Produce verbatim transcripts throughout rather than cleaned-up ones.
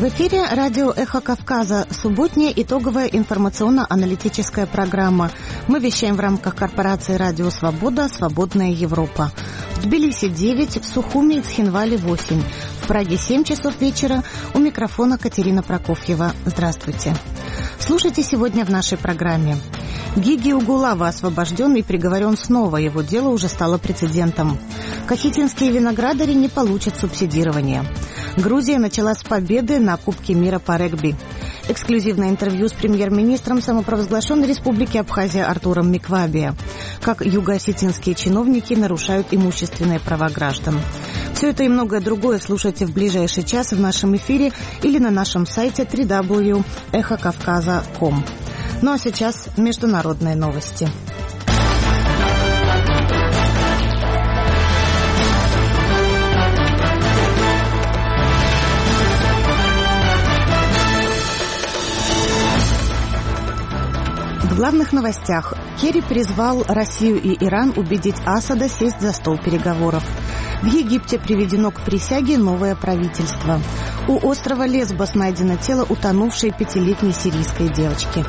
В эфире радио «Эхо Кавказа», субботняя итоговая информационно-аналитическая программа. Мы вещаем в рамках корпорации «Радио Свобода. Свободная Европа». В Тбилиси девять, в Сухуми и Цхинвале восемь. В Праге семь часов вечера. У микрофона Катерина Прокофьева. Здравствуйте. Слушайте сегодня в нашей программе. Гиги Угулава освобожден и приговорен снова. Его дело уже стало прецедентом. Кахетинские виноградари не получат субсидирования. Грузия начала с победы на Кубке мира по регби. Эксклюзивное интервью с премьер-министром самопровозглашенной республики Абхазия Артуром Миквабия. Как юго-осетинские чиновники нарушают имущественные права граждан. Все это и многое другое слушайте в ближайший час в нашем эфире или на нашем сайте дабл ю дабл ю дабл ю точка эхо кавказа точка ком. Ну а сейчас международные новости. В главных новостях. Керри призвал Россию и Иран убедить Асада сесть за стол переговоров. В Египте приведено к присяге новое правительство. У острова Лесбос найдено тело утонувшей пятилетней сирийской девочки.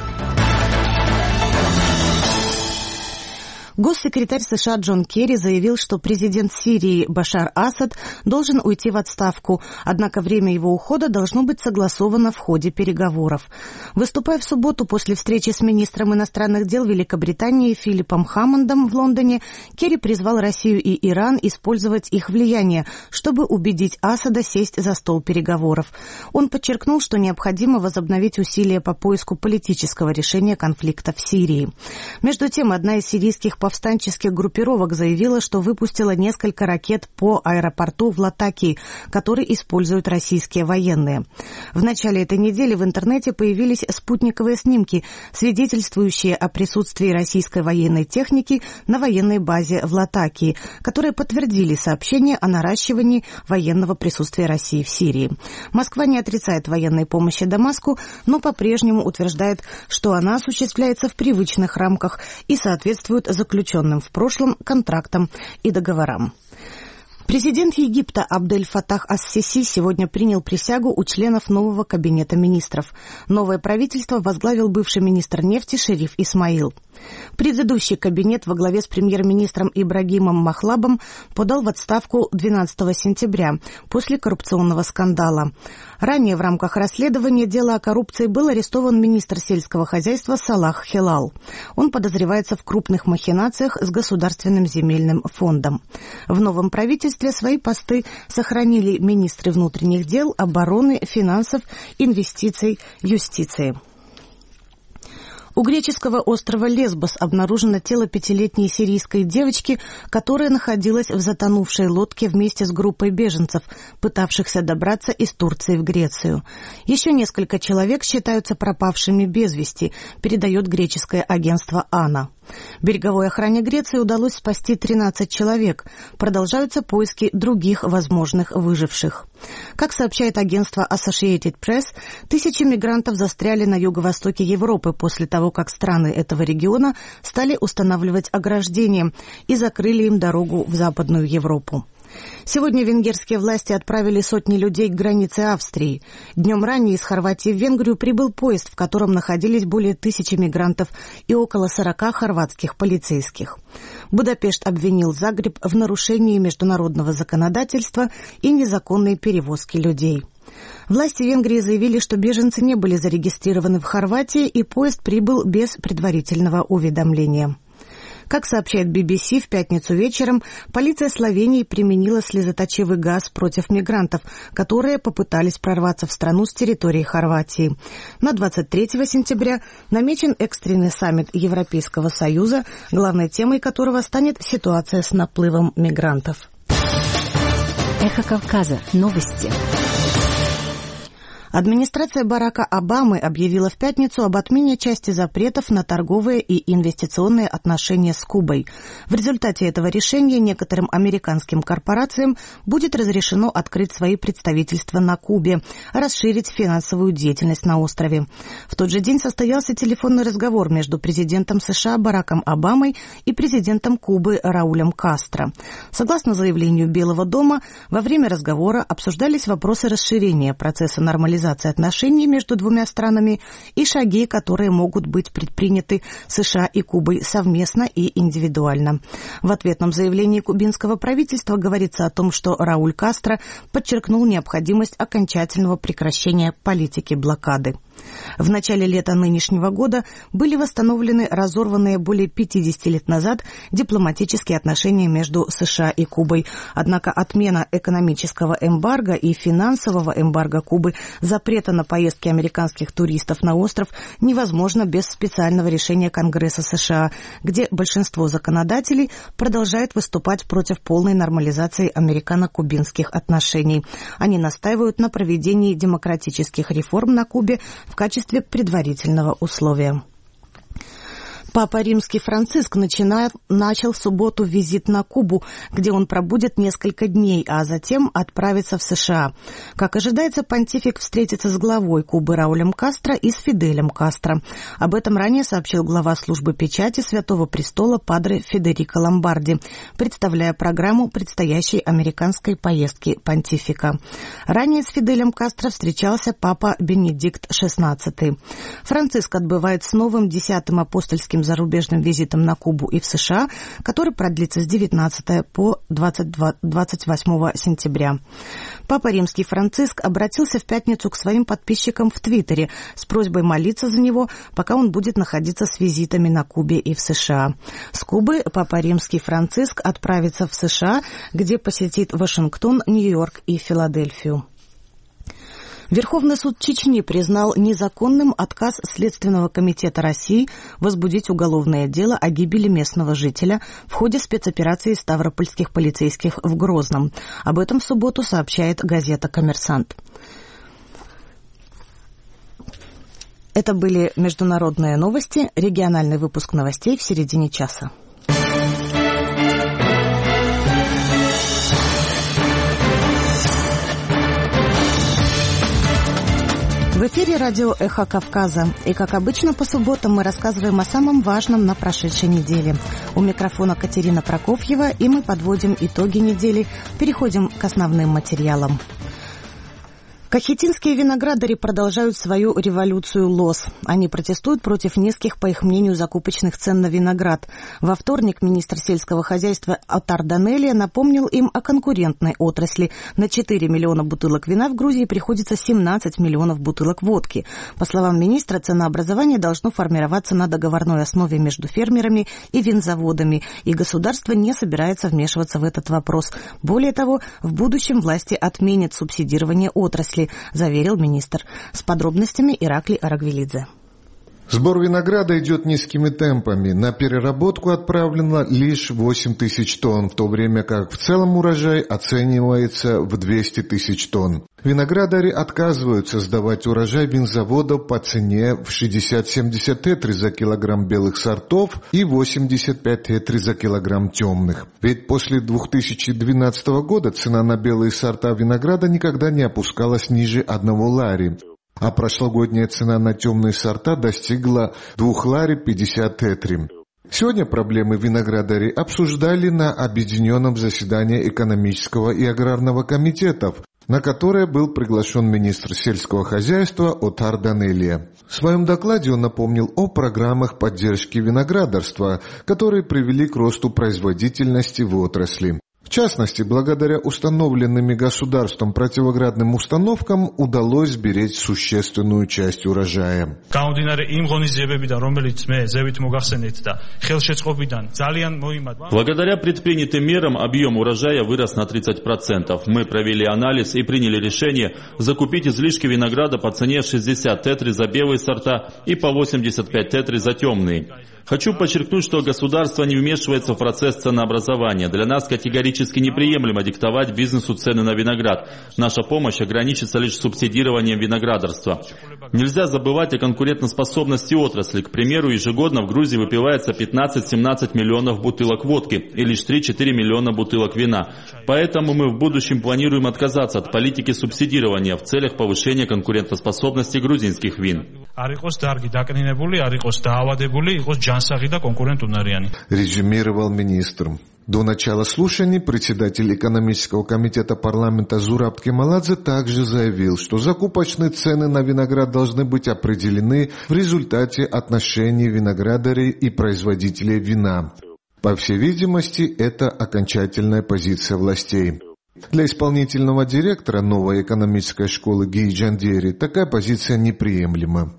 Госсекретарь США Джон Керри заявил, что президент Сирии Башар Асад должен уйти в отставку, однако время его ухода должно быть согласовано в ходе переговоров. Выступая в субботу после встречи с министром иностранных дел Великобритании Филиппом Хаммондом в Лондоне, Керри призвал Россию и Иран использовать их влияние, чтобы убедить Асада сесть за стол переговоров. Он подчеркнул, что необходимо возобновить усилия по поиску политического решения конфликта в Сирии. Между тем, одна из сирийских повстанческих группировок заявила, что выпустила несколько ракет по аэропорту в Латакии, который используют российские военные. В начале этой недели в интернете появились спутниковые снимки, свидетельствующие о присутствии российской военной техники на военной базе в Латакии, которые подтвердили сообщение о наращивании военного присутствия России в Сирии. Москва не отрицает военной помощи Дамаску, но по-прежнему утверждает, что она осуществляется в привычных рамках и соответствует заключенным в прошлом контрактам и договорам. Президент Египта Абдель Фатах ас-Сиси сегодня принял присягу у членов нового кабинета министров. Новое правительство возглавил бывший министр нефти Шериф Исмаил. Предыдущий кабинет во главе с премьер-министром Ибрагимом Махлабом подал в отставку двенадцатого сентября после коррупционного скандала. Ранее в рамках расследования дела о коррупции был арестован министр сельского хозяйства Салах Хилал. Он подозревается в крупных махинациях с Государственным земельным фондом. В новом правительстве свои посты сохранили министры внутренних дел, обороны, финансов, инвестиций, юстиции. У греческого острова Лесбос обнаружено тело пятилетней сирийской девочки, которая находилась в затонувшей лодке вместе с группой беженцев, пытавшихся добраться из Турции в Грецию. Еще несколько человек считаются пропавшими без вести, передает греческое агентство АНА. Береговой охране Греции удалось спасти тринадцать человек. Продолжаются поиски других возможных выживших. Как сообщает агентство Associated Press, тысячи мигрантов застряли на юго-востоке Европы после того, как страны этого региона стали устанавливать ограждения и закрыли им дорогу в Западную Европу. Сегодня венгерские власти отправили сотни людей к границе Австрии. Днем ранее из Хорватии в Венгрию прибыл поезд, в котором находились более тысячи мигрантов и около сорока хорватских полицейских. Будапешт обвинил Загреб в нарушении международного законодательства и незаконной перевозки людей. Власти Венгрии заявили, что беженцы не были зарегистрированы в Хорватии, и поезд прибыл без предварительного уведомления. Как сообщает би би си, в пятницу вечером полиция Словении применила слезоточивый газ против мигрантов, которые попытались прорваться в страну с территории Хорватии. На двадцать третьего сентября намечен экстренный саммит Европейского Союза, главной темой которого станет ситуация с наплывом мигрантов. Эхо Кавказа. Новости. Администрация Барака Обамы объявила в пятницу об отмене части запретов на торговые и инвестиционные отношения с Кубой. В результате этого решения некоторым американским корпорациям будет разрешено открыть свои представительства на Кубе, расширить финансовую деятельность на острове. В тот же день состоялся телефонный разговор между президентом США Бараком Обамой и президентом Кубы Раулем Кастро. Согласно заявлению Белого дома, во время разговора обсуждались вопросы расширения процесса нормализации нормализации отношений между двумя странами и шаги, которые могут быть предприняты США и Кубой совместно и индивидуально. В ответном заявлении кубинского правительства говорится о том, что Рауль Кастро подчеркнул необходимость окончательного прекращения политики блокады. В начале лета нынешнего года были восстановлены разорванные более пятидесяти лет назад дипломатические отношения между США и Кубой. Однако отмена экономического эмбарго и финансового эмбарго Кубы, запрета на поездки американских туристов на остров невозможно без специального решения Конгресса США, где большинство законодателей продолжает выступать против полной нормализации американо-кубинских отношений. Они настаивают на проведении демократических реформ на Кубе в качестве предварительного условия. Папа Римский Франциск начинает, начал в субботу визит на Кубу, где он пробудет несколько дней, а затем отправится в США. Как ожидается, понтифик встретится с главой Кубы Раулем Кастро и с Фиделем Кастро. Об этом ранее сообщил глава службы печати Святого Престола падре Федерико Ломбарди, представляя программу предстоящей американской поездки понтифика. Ранее с Фиделем Кастро встречался папа Бенедикт шестнадцатый. Франциск отбывает с новым десятым апостольским зарубежным визитом на Кубу и в США, который продлится с девятнадцатого по двадцать восьмого сентября. Папа Римский Франциск обратился в пятницу к своим подписчикам в Твиттере с просьбой молиться за него, пока он будет находиться с визитами на Кубе и в США. С Кубы Папа Римский Франциск отправится в США, где посетит Вашингтон, Нью-Йорк и Филадельфию. Верховный суд Чечни признал незаконным отказ Следственного комитета России возбудить уголовное дело о гибели местного жителя в ходе спецоперации ставропольских полицейских в Грозном. Об этом в субботу сообщает газета «Коммерсант». Это были международные новости, региональный выпуск новостей в середине часа. В эфире радио «Эхо Кавказа». И, как обычно, по субботам мы рассказываем о самом важном на прошедшей неделе. У микрофона Катерина Прокофьева, и мы подводим итоги недели, переходим к основным материалам. Кахетинские виноградари продолжают свою революцию лоз. Они протестуют против низких, по их мнению, закупочных цен на виноград. Во вторник министр сельского хозяйства Отар Данелия напомнил им о конкурентной отрасли. На четыре миллиона бутылок вина в Грузии приходится семнадцать миллионов бутылок водки. По словам министра, ценообразование должно формироваться на договорной основе между фермерами и винзаводами, и государство не собирается вмешиваться в этот вопрос. Более того, в будущем власти отменят субсидирование отрасли, заверил министр. С подробностями Ираклий Арагвелидзе. Сбор винограда идет низкими темпами. На переработку отправлено лишь восемь тысяч тонн, в то время как в целом урожай оценивается в двести тысяч тонн. Виноградари отказываются сдавать урожай винзаводов по цене в шестьдесят-семьдесят тетри за килограмм белых сортов и восемьдесят пять тетри за килограмм темных. Ведь после две тысячи двенадцатого года цена на белые сорта винограда никогда не опускалась ниже одного лари, а прошлогодняя цена на темные сорта достигла двух лари пятьдесят тетри. Сегодня проблемы виноградарей обсуждали на объединенном заседании экономического и аграрного комитетов, на которое был приглашен министр сельского хозяйства Отар Данелия. В своем докладе он напомнил о программах поддержки виноградарства, которые привели к росту производительности в отрасли. В частности, благодаря установленным государством противоградным установкам удалось сберечь существенную часть урожая. Благодаря предпринятым мерам объем урожая вырос на тридцать процентов. Мы провели анализ и приняли решение закупить излишки винограда по цене шестьдесят тетри за белые сорта и по восемьдесят пять тетри за темные. Хочу подчеркнуть, что государство не вмешивается в процесс ценообразования. Для нас категорически неприемлемо диктовать бизнесу цены на виноград. Наша помощь ограничится лишь субсидированием виноградарства. Нельзя забывать о конкурентоспособности отрасли. К примеру, ежегодно в Грузии выпивается пятнадцать-семнадцать миллионов бутылок водки и лишь три-четыре миллиона бутылок вина. Поэтому мы в будущем планируем отказаться от политики субсидирования в целях повышения конкурентоспособности грузинских вин. Резюмировал министр. До начала слушаний председатель экономического комитета парламента Зураб Кемаладзе также заявил, что закупочные цены на виноград должны быть определены в результате отношений виноградарей и производителей вина. По всей видимости, это окончательная позиция властей. Для исполнительного директора новой экономической школы Гии Джандери такая позиция неприемлема.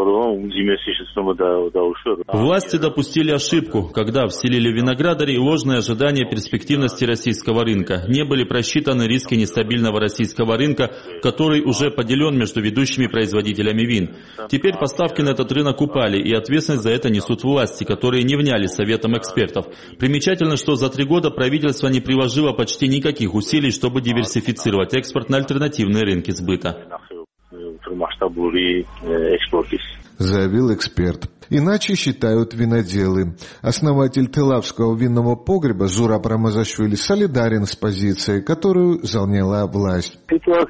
Власти допустили ошибку, когда вселили в виноградарей ложное ожидание перспективности российского рынка. Не были просчитаны риски нестабильного российского рынка, который уже поделен между ведущими производителями вин. Теперь поставки на этот рынок упали, и ответственность за это несут власти, которые не вняли советам экспертов. Примечательно, что за три года правительство не приложило почти никаких усилий, чтобы диверсифицировать экспорт на альтернативные рынки сбыта. Заявил эксперт. Иначе считают виноделы. Основатель Телавского винного погреба Зураб Рамазашвили солидарен с позицией, которую заняла власть.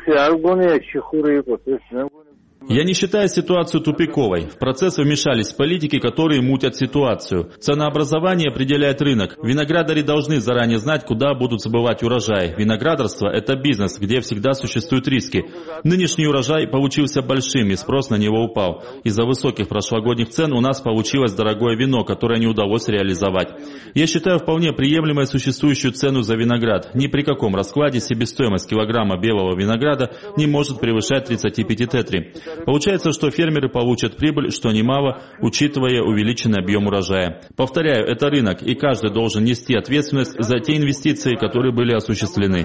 Я не считаю ситуацию тупиковой. В процесс вмешались политики, которые мутят ситуацию. Ценообразование определяет рынок. Виноградари должны заранее знать, куда будут забывать урожай. Виноградарство – это бизнес, где всегда существуют риски. Нынешний урожай получился большим, и спрос на него упал. Из-за высоких прошлогодних цен у нас получилось дорогое вино, которое не удалось реализовать. Я считаю вполне приемлемой существующую цену за виноград. Ни при каком раскладе себестоимость килограмма белого винограда не может превышать тридцать пять тетри. Получается, что фермеры получат прибыль, что немало, учитывая увеличенный объем урожая. Повторяю, это рынок, и каждый должен нести ответственность за те инвестиции, которые были осуществлены.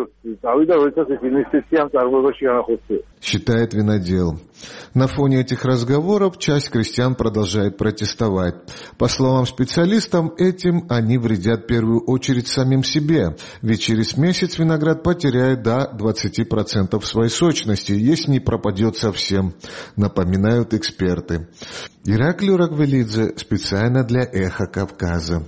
Считает винодел. На фоне этих разговоров часть крестьян продолжает протестовать. По словам специалистов, этим они вредят в первую очередь самим себе, ведь через месяц виноград потеряет до двадцати процентов своей сочности, если не пропадет совсем, напоминают эксперты. Ираклий Рагвелидзе специально для «Эхо Кавказа».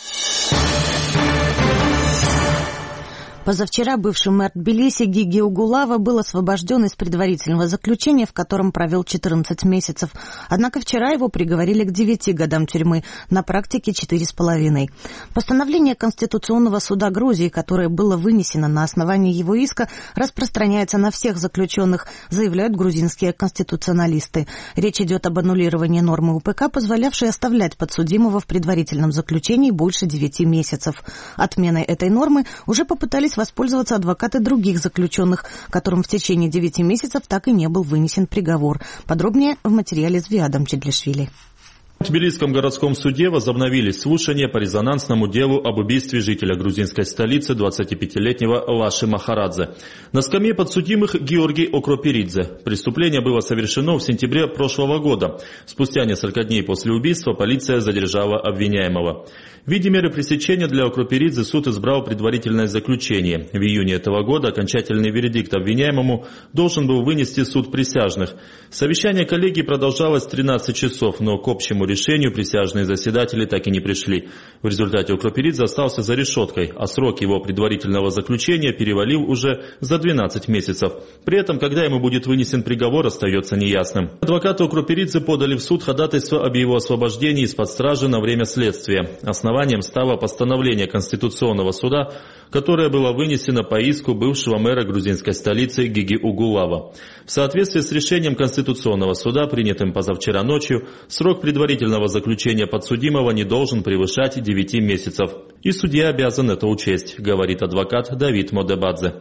Позавчера бывший мэр Тбилиси Гиги Угулава был освобожден из предварительного заключения, в котором провел четырнадцать месяцев. Однако вчера его приговорили к девяти годам тюрьмы, на практике четыре с половиной. Постановление Конституционного суда Грузии, которое было вынесено на основании его иска, распространяется на всех заключенных, заявляют грузинские конституционалисты. Речь идет об аннулировании нормы УПК, позволявшей оставлять подсудимого в предварительном заключении больше девяти месяцев. Отменой этой нормы уже попытались воспользоваться адвокаты других заключенных, которым в течение девяти месяцев так и не был вынесен приговор. Подробнее в материале Звиадом Чедлишвили. В Тбилисском городском суде возобновились слушания по резонансному делу об убийстве жителя грузинской столицы двадцатипятилетнего Лаши Махарадзе. На скамье подсудимых Георгий Окропиридзе. Преступление было совершено в сентябре прошлого года. Спустя несколько дней после убийства полиция задержала обвиняемого. В виде меры пресечения для Окропиридзе суд избрал предварительное заключение. В июне этого года окончательный вердикт обвиняемому должен был вынести суд присяжных. Совещание коллегии продолжалось тринадцать часов, но к общему решению присяжные заседатели так и не пришли. В результате Окропиридзе остался за решеткой, а срок его предварительного заключения перевалил уже за двенадцать месяцев. При этом, когда ему будет вынесен приговор, остается неясным. Адвокаты Окропиридзе подали в суд ходатайство об его освобождении из-под стражи на время следствия. Основанием стало постановление Конституционного суда, которое было вынесено по иску бывшего мэра грузинской столицы Гиги Угулава. В соответствии с решением Конституционного суда, принятым позавчера ночью, срок предварительного заключения подсудимого не должен превышать девяти месяцев. И судья обязан это учесть, говорит адвокат Давид Модебадзе.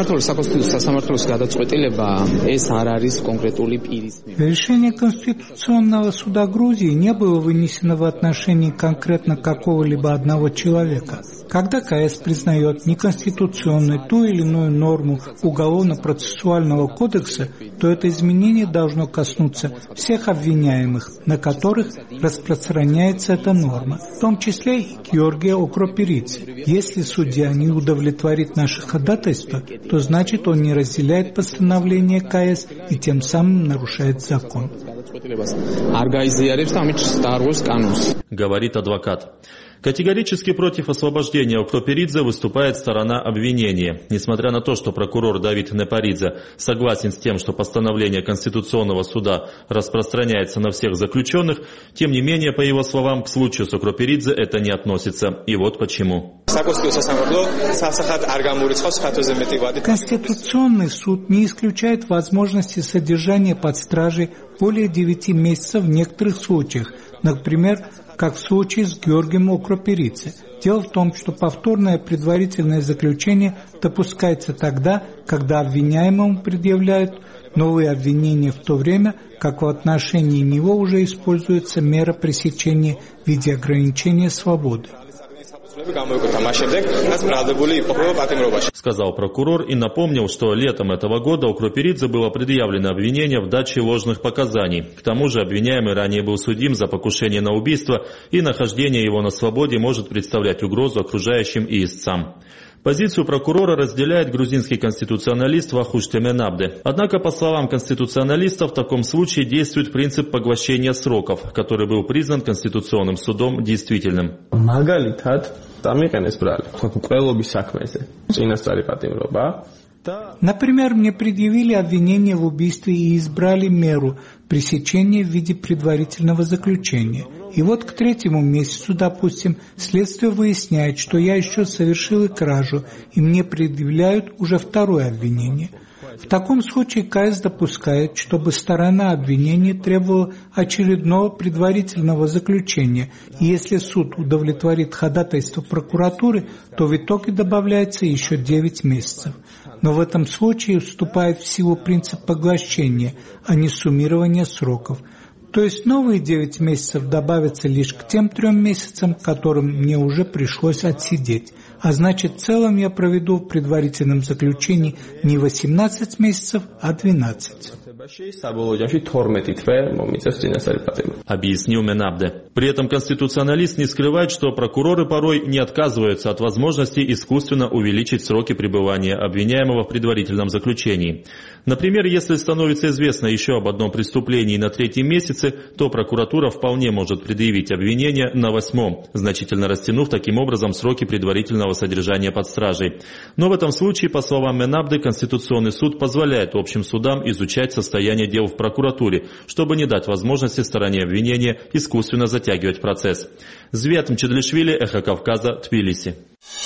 Решение Конституционного суда Грузии не было вынесено в отношении конкретно какого-либо одного человека. Когда КС признает неконституционной ту или иную норму Уголовно-процессуального кодекса, то это изменение должно коснуться всех обвиняемых, на которых распространяется эта норма, в том числе и Георгия Окропиридзе. Если судья не удовлетворит наше ходатайство, то значит он не разделяет постановление КС и тем самым нарушает закон. Говорит адвокат. Категорически против освобождения Окропиридзе выступает сторона обвинения. Несмотря на то, что прокурор Давид Непаридзе согласен с тем, что постановление Конституционного суда распространяется на всех заключенных, тем не менее, по его словам, к случаю с Окропиридзе это не относится. И вот почему. Конституционный суд не исключает возможности содержания под стражей более девяти месяцев в некоторых случаях, например, как в случае с Георгием Окроперидзе. Дело в том, что повторное предварительное заключение допускается тогда, когда обвиняемому предъявляют новые обвинения, в то время как в отношении него уже используется мера пресечения в виде ограничения свободы. Сказал прокурор и напомнил, что летом этого года Окроперидзе было предъявлено обвинение в даче ложных показаний. К тому же обвиняемый ранее был судим за покушение на убийство, и нахождение его на свободе может представлять угрозу окружающим и истцам. Позицию прокурора разделяет грузинский конституционалист Вахуш Менабде. Однако, по словам конституционалиста, в таком случае действует принцип поглощения сроков, который был признан Конституционным судом действительным. Например, мне предъявили обвинение в убийстве и избрали меру пресечения в виде предварительного заключения. И вот к третьему месяцу, допустим, следствие выясняет, что я еще совершил и кражу, и мне предъявляют уже второе обвинение. В таком случае КС допускает, чтобы сторона обвинения требовала очередного предварительного заключения, и если суд удовлетворит ходатайство прокуратуры, то в итоге добавляется еще девять месяцев. Но в этом случае вступает в силу принцип поглощения, а не суммирования сроков. То есть новые девять месяцев добавятся лишь к тем трем месяцам, которым мне уже пришлось отсидеть. А значит, в целом я проведу в предварительном заключении не восемнадцать месяцев, а двенадцать. Объяснил Менабде. При этом конституционалист не скрывает, что прокуроры порой не отказываются от возможности искусственно увеличить сроки пребывания обвиняемого в предварительном заключении. Например, если становится известно еще об одном преступлении на третьем месяце, то прокуратура вполне может предъявить обвинение на восьмом, значительно растянув таким образом сроки предварительного содержания под стражей. Но в этом случае, по словам Менабде, Конституционный суд позволяет общим судам изучать состояние дел в прокуратуре, чтобы не дать возможности стороне обвинения искусственно затягивать процесс. Звиат Мчедлишвили, Эхо Кавказа, Тбилиси.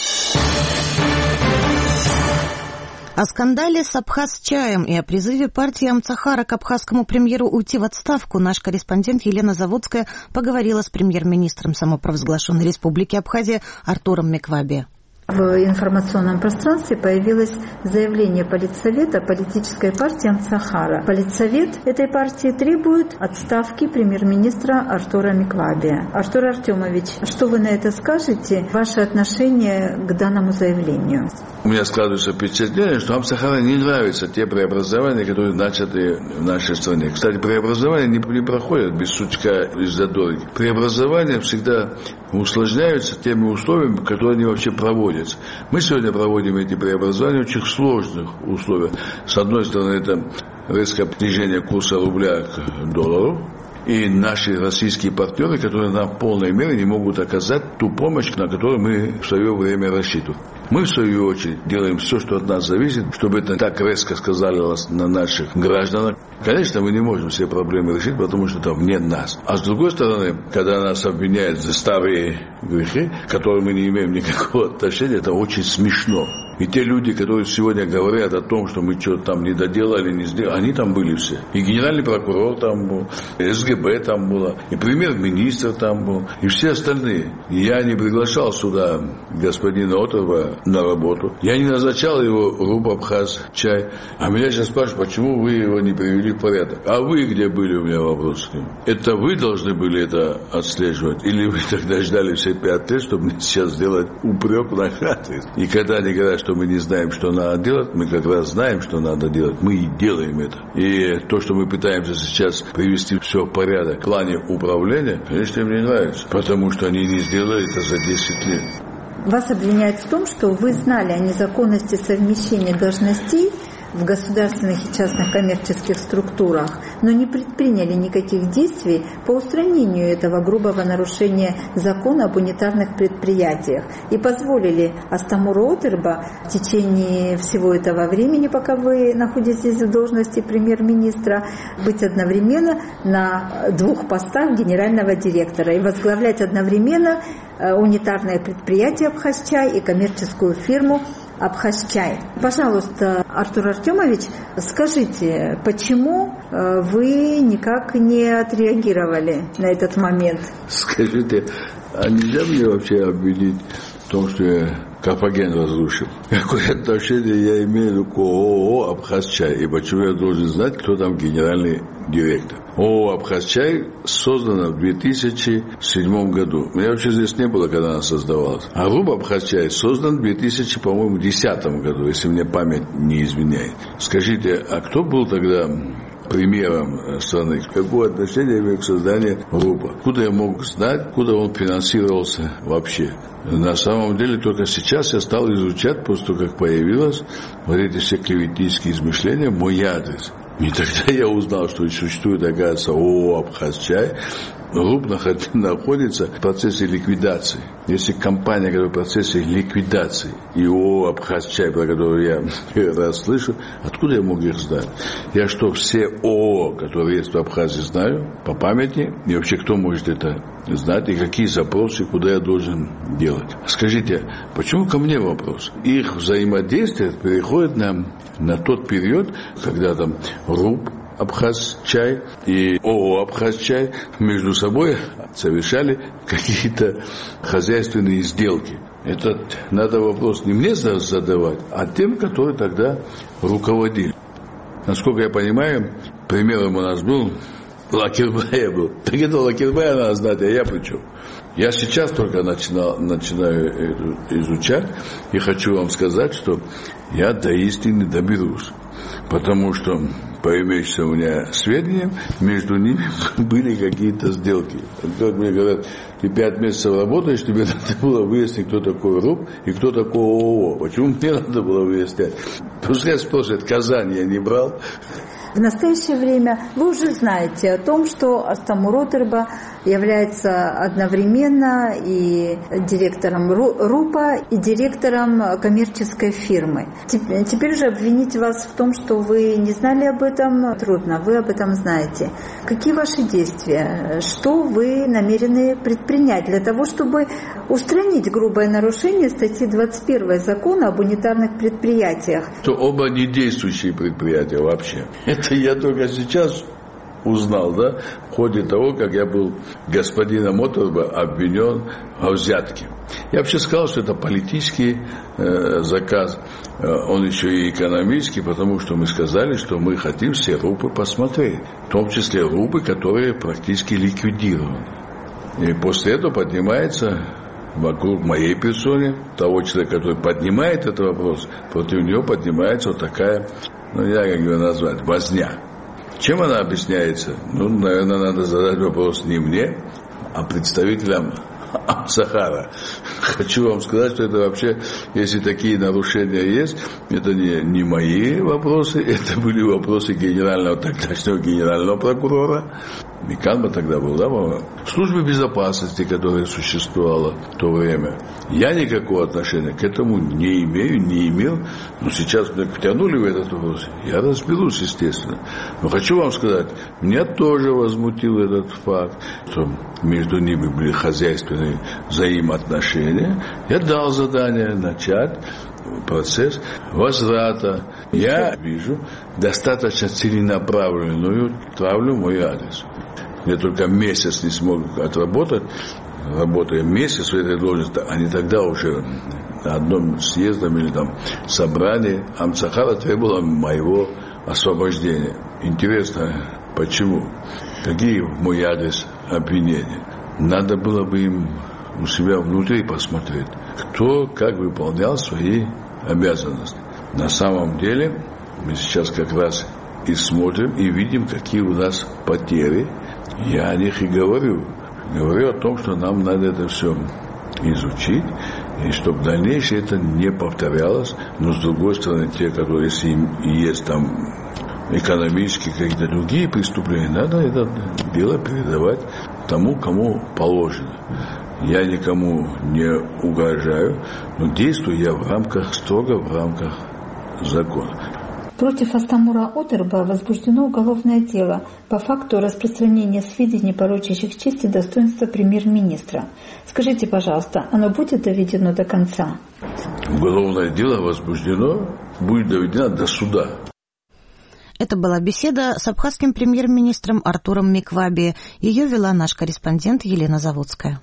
О скандале с Абхаз-чаем и о призыве партии Амцахара к абхазскому премьеру уйти в отставку наш корреспондент Елена Заводская поговорила с премьер-министром самопровозглашенной республики Абхазия Артуром Мекваби. В информационном пространстве появилось заявление Политсовета политической партии Амцахара. Политсовет этой партии требует отставки премьер-министра Артура Мекваби. Артур Артемович, что вы на это скажете? Ваше отношение к данному заявлению? У меня складывается впечатление, что Амцахара не нравятся те преобразования, которые начаты в нашей стране. Кстати, преобразования не, не проходят без сучка и задорги. Преобразования всегда усложняются теми условиями, которые они вообще проводят. Мы сегодня проводим эти преобразования в очень сложных условиях. С одной стороны, это резкое снижение курса рубля к доллару. И наши российские партнеры, которые нам в полной мере не могут оказать ту помощь, на которую мы в свое время рассчитывали. Мы, в свою очередь, делаем все, что от нас зависит, чтобы это так резко сказалось на наших гражданах. Конечно, мы не можем все проблемы решить, потому что там нет нас. А с другой стороны, когда нас обвиняют за старые грехи, к которым мы не имеем никакого отношения, это очень смешно. И те люди, которые сегодня говорят о том, что мы что-то там не доделали, не сделали, они там были все. И генеральный прокурор там был, и СГБ там было, и премьер-министр там был, и все остальные. Я не приглашал сюда господина Отрова на работу. Я не назначал его РУП Абхаз-чай. А меня сейчас спрашивают, почему вы его не привели в порядок. А вы где были, у меня вопрос. Это вы должны были это отслеживать? Или вы тогда ждали все пять лет, чтобы мне сейчас сделать упрек на хаты? И когда они говорят, что мы не знаем, что надо делать, мы как раз знаем, что надо делать. Мы и делаем это. И то, что мы пытаемся сейчас привести все в порядок в плане управления, конечно, им не нравится. Потому что они не сделали это за десять лет. Вас обвиняют в том, что вы знали о незаконности совмещения должностей в государственных и частных коммерческих структурах но не предприняли никаких действий по устранению этого грубого нарушения закона об унитарных предприятиях и позволили Астамуру Отерба в течение всего этого времени, пока вы находитесь в должности премьер-министра, быть одновременно на двух постах генерального директора и возглавлять одновременно унитарное предприятие «Абхазчай» и коммерческую фирму «Абхазчай». Пожалуйста, Артур Артемович, скажите, почему вы никак не отреагировали на этот момент? Скажите, а нельзя мне вообще обвинить в том, что я Карфаген разрушил? Какое отношение я имею к ООО «Абхазчай» и почему я должен знать, кто там генеральный директор? ООО «Абхазчай» создана в две тысячи седьмом году. Меня вообще здесь не было, когда она создавалась. А РУП «Абхазчай» создан в две тысячи десятом году, если мне память не изменяет. Скажите, а кто был тогда премьером страны? Какое отношение имею к созданию РУПа? Куда я мог знать, куда он финансировался вообще? На самом деле, только сейчас я стал изучать, после того, как появилось вот эти все клеветнические измышления, мой адрес. И тогда я узнал, что существует, оказывается, ООО «Абхазчай». РУП находится в процессе ликвидации. Если компания, которая в процессе ликвидации, и ООО «Абхазчай», про которую я первый раз слышу, откуда я мог их знать? Я что, все ООО, которые есть в Абхазии, знаю по памяти? И вообще, кто может это знать? И какие запросы, куда я должен делать? Скажите, почему ко мне вопрос? Их взаимодействие переходит на, на тот период, когда там РУП «Абхазчай» и ООО «Абхазчай» между собой совершали какие-то хозяйственные сделки. Это надо вопрос не мне задавать, а тем, которые тогда руководили. Насколько я понимаю, примером у нас был Лакербай был. Так это Лакербай надо знать, а я при чем? Я сейчас только начинал, начинаю изучать и хочу вам сказать, что я до истины доберусь. Потому что, по имеющимся у меня сведениям, между ними были какие-то сделки. Как мне говорят, ты пять месяцев работаешь, тебе надо было выяснить, кто такой РУП и кто такой ООО. Почему мне надо было выяснять? Пускай спросят, Казань я не брал. В настоящее время вы уже знаете о том, что Астамур Отерба является одновременно и директором РУПа, и директором коммерческой фирмы. Теперь же обвинить вас в том, что вы не знали об этом, трудно, вы об этом знаете. Какие ваши действия? Что вы намерены предпринять для того, чтобы устранить грубое нарушение статьи двадцать первой закона об унитарных предприятиях? То оба не действующие предприятия вообще. Это я только сейчас узнал, да, в ходе того, как я был господином Отерба обвинен во взятке. Я вообще сказал, что это политический э, заказ, э, он еще и экономический, потому что мы сказали, что мы хотим все РУПы посмотреть, в том числе РУПы, которые практически ликвидированы. И после этого поднимается вокруг моей персоны, того человека, который поднимает этот вопрос, против него поднимается вот такая, ну, не знаю, как ее назвать, возня. Чем она объясняется? Ну, наверное, надо задать вопрос не мне, а представителям Амсахара. Хочу вам сказать, что это вообще, если такие нарушения есть, это не, не мои вопросы, это были вопросы генерального, тогдашнего генерального прокурора. Миканба тогда был, да, по-моему? Службы безопасности, которая существовала в то время. Я никакого отношения к этому не имею, не имел. Но сейчас меня втянули в этот вопрос. Я разберусь, естественно. Но хочу вам сказать, меня тоже возмутил этот факт, что между ними были хозяйственные взаимоотношения. Я дал задание начать процесс возврата. Я вижу достаточно целенаправленную травлю в мой адрес. Я только месяц не смог отработать, работая месяц в этой должности, а не тогда уже на одном съезде или там собрании Амсахара требовала моего освобождения. Интересно, почему? Какие в мой адрес обвинения? Надо было бы им у себя внутри посмотреть, кто как выполнял свои обязанности. На самом деле мы сейчас как раз и смотрим, и видим, какие у нас потери. Я о них и говорю. Говорю о том, что нам надо это все изучить, и чтобы в дальнейшем это не повторялось. Но с другой стороны, те, которые, если есть там экономические, какие-то другие преступления, надо это дело передавать тому, кому положено. Я никому не угрожаю, но действую я в рамках, строго в рамках закона. Против Астамура Отерба возбуждено уголовное дело по факту распространения сведений, порочащих честь и достоинство премьер-министра. Скажите, пожалуйста, оно будет доведено до конца? Уголовное дело возбуждено, будет доведено до суда. Это была беседа с абхазским премьер-министром Артуром Микваби. Ее вела наш корреспондент Елена Заводская.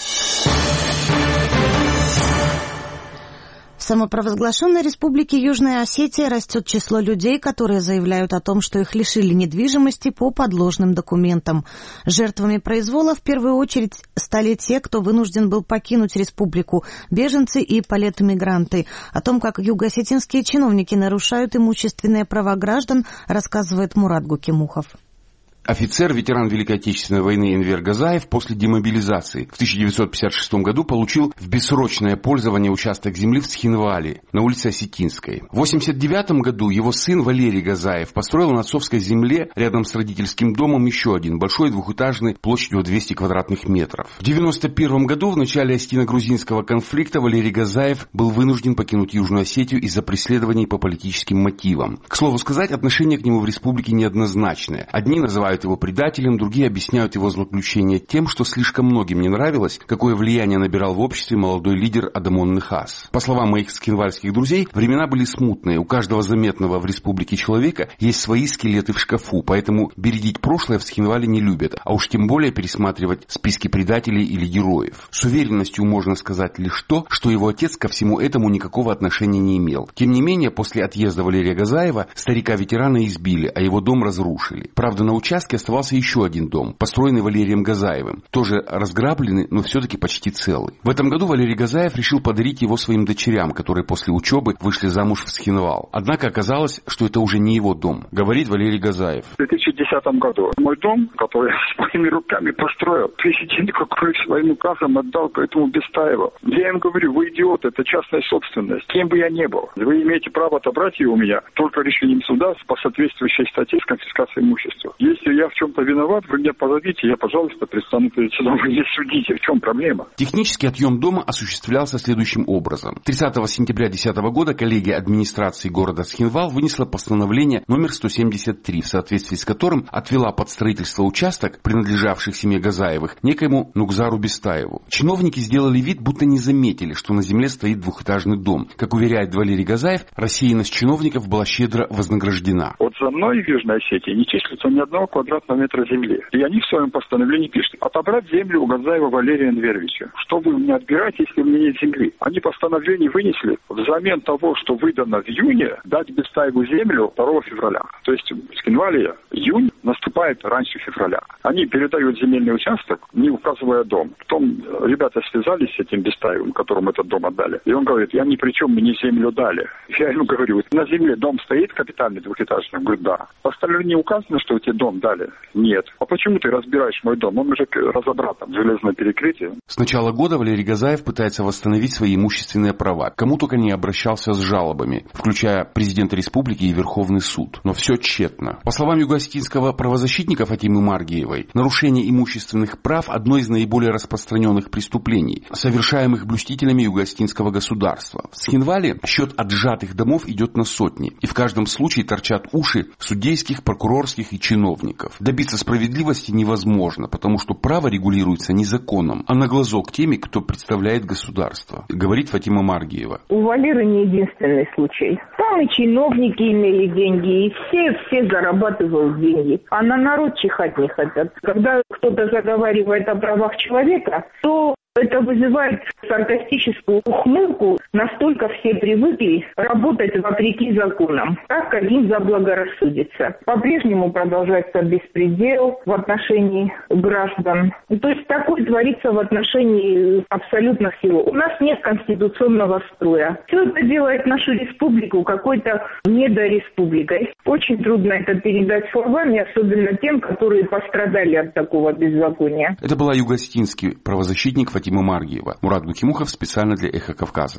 В самопровозглашенной республике Южная Осетия растет число людей, которые заявляют о том, что их лишили недвижимости по подложным документам. Жертвами произвола в первую очередь стали те, кто вынужден был покинуть республику, беженцы и политэмигранты. О том, как юго-осетинские чиновники нарушают имущественные права граждан, рассказывает Мурат Гукимухов. Офицер, ветеран Великой Отечественной войны Энвер Газаев после демобилизации в тысяча девятьсот пятьдесят шестом году получил в бессрочное пользование участок земли в Схинвали на улице Осетинской. В восемьдесят девятом году его сын Валерий Газаев построил на отцовской земле рядом с родительским домом еще один большой двухэтажный площадью двести квадратных метров. В девяносто первом году в начале осетино-грузинского конфликта Валерий Газаев был вынужден покинуть Южную Осетию из-за преследований по политическим мотивам. К слову сказать, отношение к нему в республике неоднозначное. Одни называют его предателем, другие объясняют его злоключение тем, что слишком многим не нравилось, какое влияние набирал в обществе молодой лидер Адамон Нехас. По словам моих скинвальских друзей, времена были смутные, у каждого заметного в республике человека есть свои скелеты в шкафу, поэтому бередить прошлое в Схинвале не любят, а уж тем более пересматривать списки предателей или героев. С уверенностью можно сказать лишь то, что его отец ко всему этому никакого отношения не имел. Тем не менее, после отъезда Валерия Газаева старика-ветерана избили, а его дом разрушили. Правда, на участке оставался еще один дом, построенный Валерием Газаевым, тоже разграбленный, но все-таки почти целый. В этом году Валерий Газаев решил подарить его своим дочерям, которые после учебы вышли замуж в Схинвал. Однако оказалось, что это уже не его дом, говорит Валерий Газаев. В две тысячи десятом году мой дом, который я своими руками построил, президент какой своим указом отдал к этому Бестаеву. Я им говорю, вы идиоты, это частная собственность, кем бы я ни был. Вы имеете право отобрать ее у меня только решением суда по соответствующей статье с конфискацией имущества. Если я в чем-то виноват, вы меня позовите, я, пожалуйста, предстану перед судом, вы не судите, в чем проблема? Технический отъем дома осуществлялся следующим образом. тридцатого сентября две тысячи десятого года коллегия администрации города Схинвал вынесла постановление номер сто семьдесят три, в соответствии с которым отвела под строительство участок, принадлежавших семье Газаевых, некоему Нугзару Бестаеву. Чиновники сделали вид, будто не заметили, что на земле стоит двухэтажный дом. Как уверяет Валерий Газаев, рассеянность чиновников была щедро вознаграждена. Вот за мной в Южной Осетии не числится ни одного квадратного метра земли. И они в своем постановлении пишут: отобрать землю у Газаева Валерия Энверовича. Что вы мне отбираете, если у меня нет земли? Они постановление вынесли взамен того, что выдано в июне, дать Бестаеву землю второго февраля. То есть в Схинвале июнь наступает раньше февраля. Они передают земельный участок, не указывая дом. Потом ребята связались с этим Бестаевым, которому этот дом отдали. И он говорит: я ни при чем, мне землю дали. Я ему говорю: на земле дом стоит капитальный двухэтажный? Он говорит: да. В постановлении указано, что тебе дом дали? Нет. А почему ты разбираешь мой дом? Он уже разобран, там железное перекрытие. С начала года Валерий Газаев пытается восстановить свои имущественные права. Кому только не обращался с жалобами, включая президента республики и Верховный суд. Но все тщетно. По словам юго-осетинского правозащитника Фатимы Маргиевой, нарушение имущественных прав – одно из наиболее распространенных преступлений, совершаемых блюстителями юго-осетинского государства. В Схинвале счет отжатых домов идет на сотни, и в каждом случае торчат уши судейских, прокурорских и чиновников. Добиться справедливости невозможно, потому что право регулируется не законом, а на глазок теми, кто представляет государство, говорит Фатима Маргиева. У Валеры не единственный случай. Там и чиновники имели деньги, и все, все зарабатывают деньги. А на народ чихать не хотят. Когда кто-то заговаривает о правах человека, то это вызывает саркастическую ухмылку. Настолько все привыкли работать вопреки законам. Так, как им заблагорассудится. По-прежнему продолжается беспредел в отношении граждан. То есть такое творится в отношении абсолютно всего. У нас нет конституционного строя. Все это делает нашу республику какой-то недореспубликой. Очень трудно это передать словами, особенно тем, которые пострадали от такого беззакония. Это была юго-осетинский правозащитник Фатима Маргиева. Мурат Гукимухов специально для «Эхо Кавказа».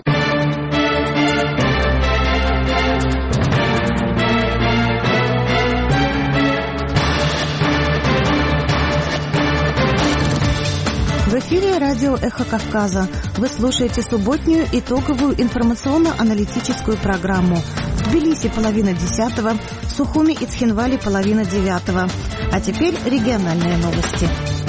В эфире радио «Эхо Кавказа». Вы слушаете субботнюю итоговую информационно-аналитическую программу. В Тбилиси половина десятого, в Сухуми и Цхинвале половина девятого. А теперь региональные новости.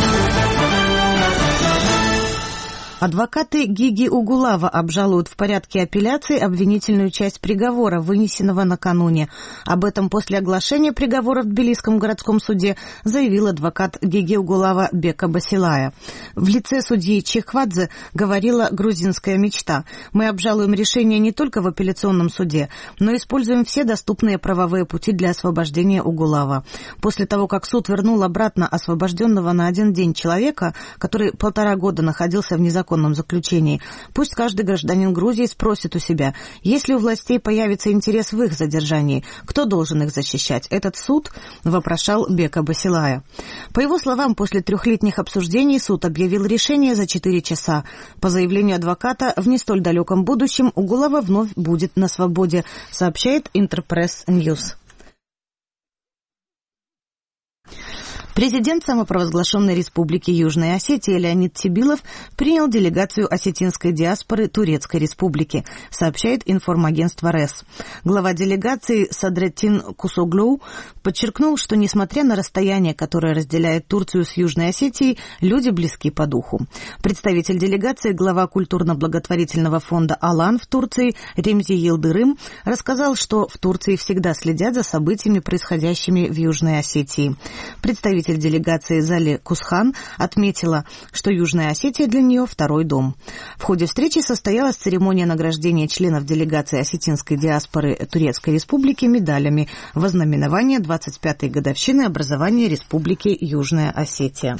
Адвокаты Гиги Угулава обжалуют в порядке апелляции обвинительную часть приговора, вынесенного накануне. Об этом после оглашения приговора в Тбилисском городском суде заявил адвокат Гиги Угулава Бека Басилая. В лице судьи Чехвадзе говорила грузинская мечта. «Мы обжалуем решение не только в апелляционном суде, но используем все доступные правовые пути для освобождения Угулава». После того, как суд вернул обратно освобожденного на один день человека, который полтора года находился в незаконном заключении, пусть каждый гражданин Грузии спросит у себя, если у властей появится интерес в их задержании, кто должен их защищать? Этот суд? Вопрошал Бека Басилая. По его словам, после трехлетних обсуждений суд объявил решение за четыре часа. По заявлению адвоката, в не столь далеком будущем Угулава вновь будет на свободе, сообщает Интерпресс Ньюс. Президент самопровозглашенной республики Южная Осетия Леонид Тибилов принял делегацию осетинской диаспоры Турецкой республики, сообщает информагентство РЭС. Глава делегации Садреттин Кусоглу подчеркнул, что несмотря на расстояние, которое разделяет Турцию с Южной Осетией, люди близки по духу. Представитель делегации, глава культурно-благотворительного фонда «Алан» в Турции Ремзи Йылдырым рассказал, что в Турции всегда следят за событиями, происходящими в Южной Осетии. Представитель делегации Зали Кусхан отметила, что Южная Осетия для нее второй дом. В ходе встречи состоялась церемония награждения членов делегации осетинской диаспоры Турецкой республики медалями в ознаменование двадцать пятой годовщины образования Республики Южная Осетия.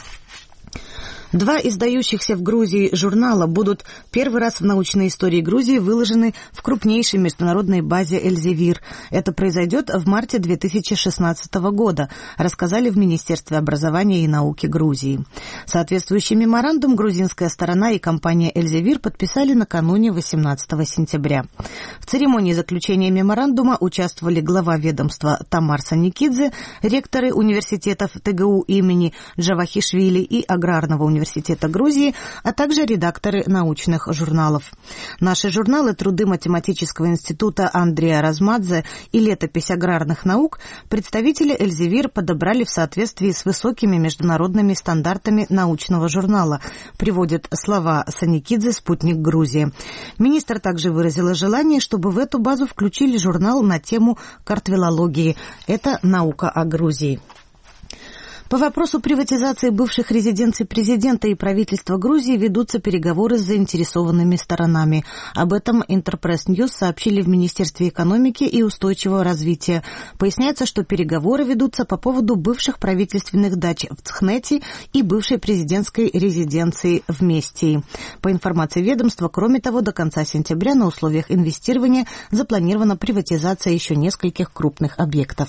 Два издающихся в Грузии журнала будут первый раз в научной истории Грузии выложены в крупнейшей международной базе «Эльзевир». Это произойдет в марте две тысячи шестнадцатого года, рассказали в Министерстве образования и науки Грузии. Соответствующий меморандум грузинская сторона и компания «Эльзевир» подписали накануне восемнадцатого сентября. В церемонии заключения меморандума участвовали глава ведомства Тамар Саникидзе, ректоры университетов ТГУ имени Джавахишвили и Аграрного университета Университета Грузии, а также редакторы научных журналов. Наши журналы «Труды математического института Андрея Размадзе» и «Летопись аграрных наук» представители «Эльзевир» подобрали в соответствии с высокими международными стандартами научного журнала, приводят слова Саникидзе «Спутник Грузии». Министр также выразила желание, чтобы в эту базу включили журнал на тему картвелологии. Это наука о Грузии. По вопросу приватизации бывших резиденций президента и правительства Грузии ведутся переговоры с заинтересованными сторонами. Об этом Интерпресс Ньюс сообщили в Министерстве экономики и устойчивого развития. Поясняется, что переговоры ведутся по поводу бывших правительственных дач в Цхнете и бывшей президентской резиденции в Местии. По информации ведомства, кроме того, до конца сентября на условиях инвестирования запланирована приватизация еще нескольких крупных объектов.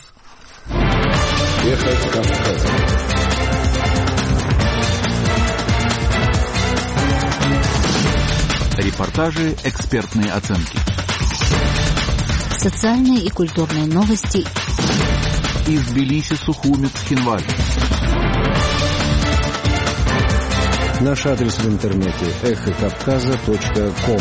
Эхо Кавказа. Репортажи, экспертные оценки. Социальные и культурные новости. Из Тбилиси, Сухуми, Цхинвали. Наш адрес в интернете эхо кавказа точка ком.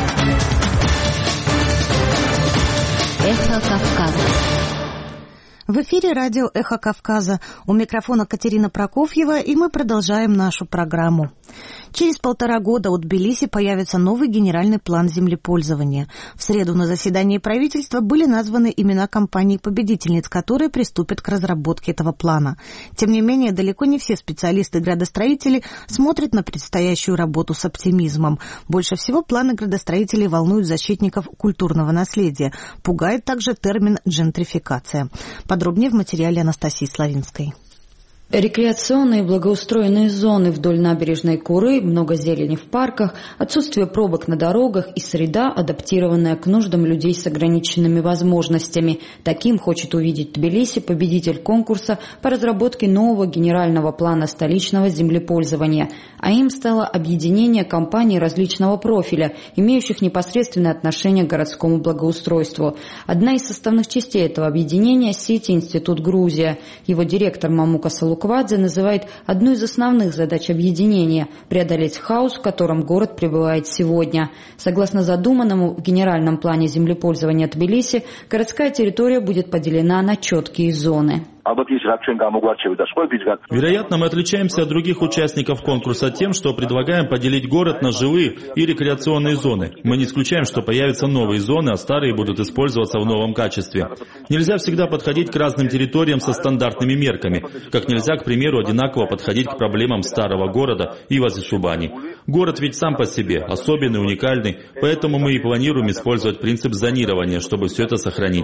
Эхо Кавказа. В эфире радио «Эхо Кавказа». У микрофона Катерина Прокофьева, и мы продолжаем нашу программу. Через полтора года у Тбилиси появится новый генеральный план землепользования. В среду на заседании правительства были названы имена компаний-победительниц, которые приступят к разработке этого плана. Тем не менее, далеко не все специалисты-градостроители смотрят на предстоящую работу с оптимизмом. Больше всего планы градостроителей волнуют защитников культурного наследия. Пугает также термин «джентрификация». Подробнее в материале Анастасии Славинской. Рекреационные благоустроенные зоны вдоль набережной Куры, много зелени в парках, отсутствие пробок на дорогах и среда, адаптированная к нуждам людей с ограниченными возможностями. Таким хочет увидеть Тбилиси победитель конкурса по разработке нового генерального плана столичного землепользования. А им стало объединение компаний различного профиля, имеющих непосредственное отношение к городскому благоустройству. Одна из составных частей этого объединения – сети «Институт Грузия». Его директор Мамука Салукова Салуквадзе называет одной из основных задач объединения – преодолеть хаос, в котором город пребывает сегодня. Согласно задуманному в генеральном плане землепользования Тбилиси, городская территория будет поделена на четкие зоны. Вероятно, мы отличаемся от других участников конкурса тем, что предлагаем поделить город на жилые и рекреационные зоны. Мы не исключаем, что появятся новые зоны, а старые будут использоваться в новом качестве. Нельзя всегда подходить к разным территориям со стандартными мерками, как нельзя, к примеру, одинаково подходить к проблемам старого города и Вазишубани. Город ведь сам по себе особенный, уникальный, поэтому мы и планируем использовать принцип зонирования, чтобы все это сохранить.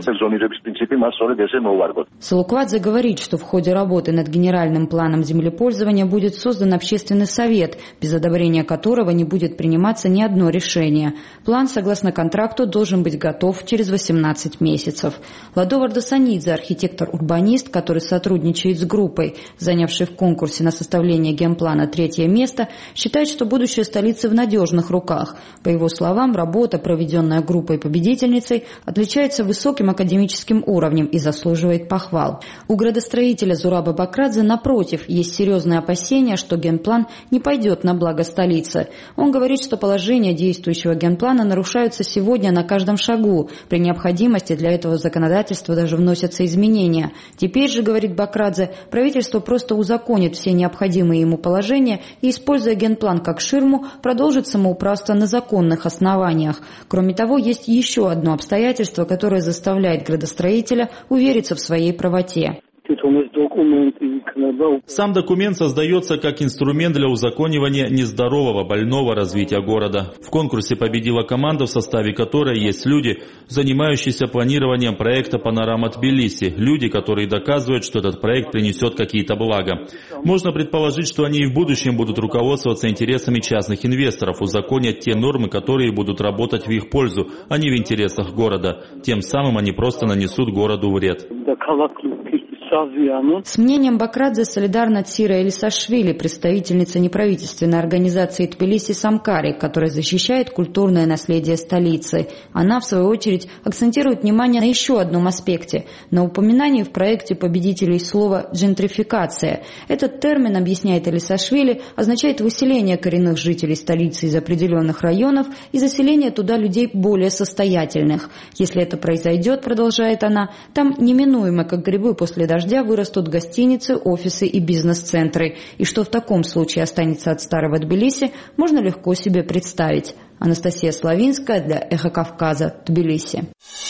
Салуквадзе говорит, что в ходе работы над генеральным планом землепользования будет создан общественный совет, без одобрения которого не будет приниматься ни одно решение. План, согласно контракту, должен быть готов через восемнадцать месяцев. Ладо Вардасанидзе, архитектор-урбанист, который сотрудничает с группой, занявшей в конкурсе на составление генплана третье место, считает, что будущее столицы в надежных руках. По его словам, работа, проведенная группой-победительницей, отличается высоким академическим уровнем и заслуживает похвал. У градостроителя Зураба Бакрадзе, напротив, есть серьезные опасения, что генплан не пойдет на благо столицы. Он говорит, что положения действующего генплана нарушаются сегодня на каждом шагу. При необходимости для этого законодательства даже вносятся изменения. Теперь же, говорит Бакрадзе, правительство просто узаконит все необходимые ему положения и, используя генплан как ширму, продолжит самоуправство на законных основаниях. Кроме того, есть еще одно обстоятельство, которое заставляет градостроителя увериться в своей правоте. Сам документ создается как инструмент для узаконивания нездорового, больного развития города. В конкурсе победила команда, в составе которой есть люди, занимающиеся планированием проекта «Панорама Тбилиси», люди, которые доказывают, что этот проект принесет какие-то блага. Можно предположить, что они и в будущем будут руководствоваться интересами частных инвесторов, узаконят те нормы, которые будут работать в их пользу, а не в интересах города. Тем самым они просто нанесут городу вред. С мнением Бакрадзе солидарна Цира Элисашвили, представительница неправительственной организации Тбилиси Самкари, которая защищает культурное наследие столицы. Она, в свою очередь, акцентирует внимание на еще одном аспекте – на упоминании в проекте победителей слова «джентрификация». Этот термин, объясняет Элисашвили, означает выселение коренных жителей столицы из определенных районов и заселение туда людей более состоятельных. Если это произойдет, продолжает она, там неминуемо, как грибы после дождя, вырастут гостиницы, офисы и бизнес-центры. И что в таком случае останется от старого Тбилиси, можно легко себе представить. Анастасия Славинская для «Эхо Кавказа», Тбилиси.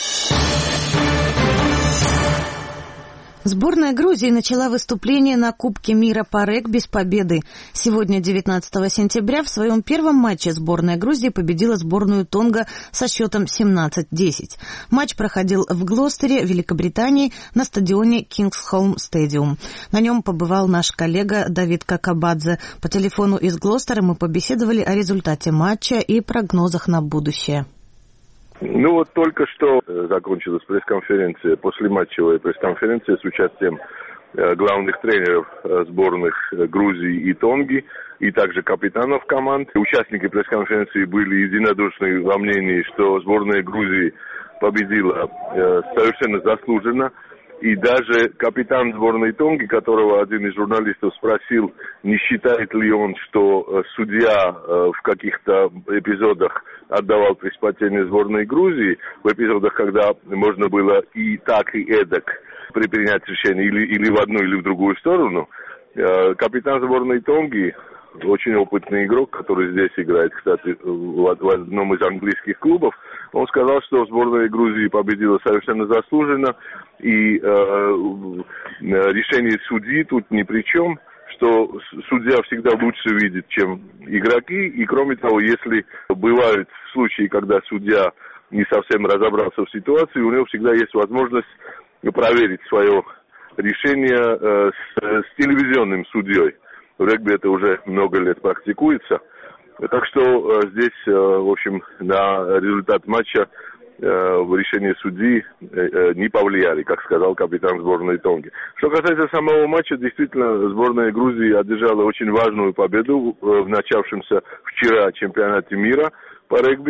Сборная Грузии начала выступление на Кубке мира по регби с победы. Сегодня, девятнадцатого сентября, в своем первом матче сборная Грузии победила сборную Тонга со счетом семнадцать десять. Матч проходил в Глостере, Великобритании, на стадионе Кингсхолм Стадиум. На нем побывал наш коллега Давид Какабадзе. По телефону из Глостера мы побеседовали о результате матча и прогнозах на будущее. Ну вот только что закончилась пресс-конференция, послематчевая пресс-конференция с участием главных тренеров сборных Грузии и Тонги, и также капитанов команд. Участники пресс-конференции были единодушны во мнении, что сборная Грузии победила совершенно заслуженно. И даже капитан сборной Тонги, которого один из журналистов спросил, не считает ли он, что судья в каких-то эпизодах отдавал предпочтение сборной Грузии, в эпизодах, когда можно было и так, и эдак принять решение или, или в одну, или в другую сторону, капитан сборной Тонги, очень опытный игрок, который здесь играет, кстати, в одном из английских клубов, он сказал, что сборная Грузии победила совершенно заслуженно, и э, решение судьи тут ни при чем, что судья всегда лучше видит, чем игроки, и кроме того, если бывают случаи, когда судья не совсем разобрался в ситуации, у него всегда есть возможность проверить свое решение э, с, с телевизионным судьей. В регби это уже много лет практикуется. Так что э, здесь, э, в общем, на результат матча э, в решении судьи э, не повлияли, как сказал капитан сборной Тонги. Что касается самого матча, действительно, сборная Грузии одержала очень важную победу в начавшемся вчера чемпионате мира по регби.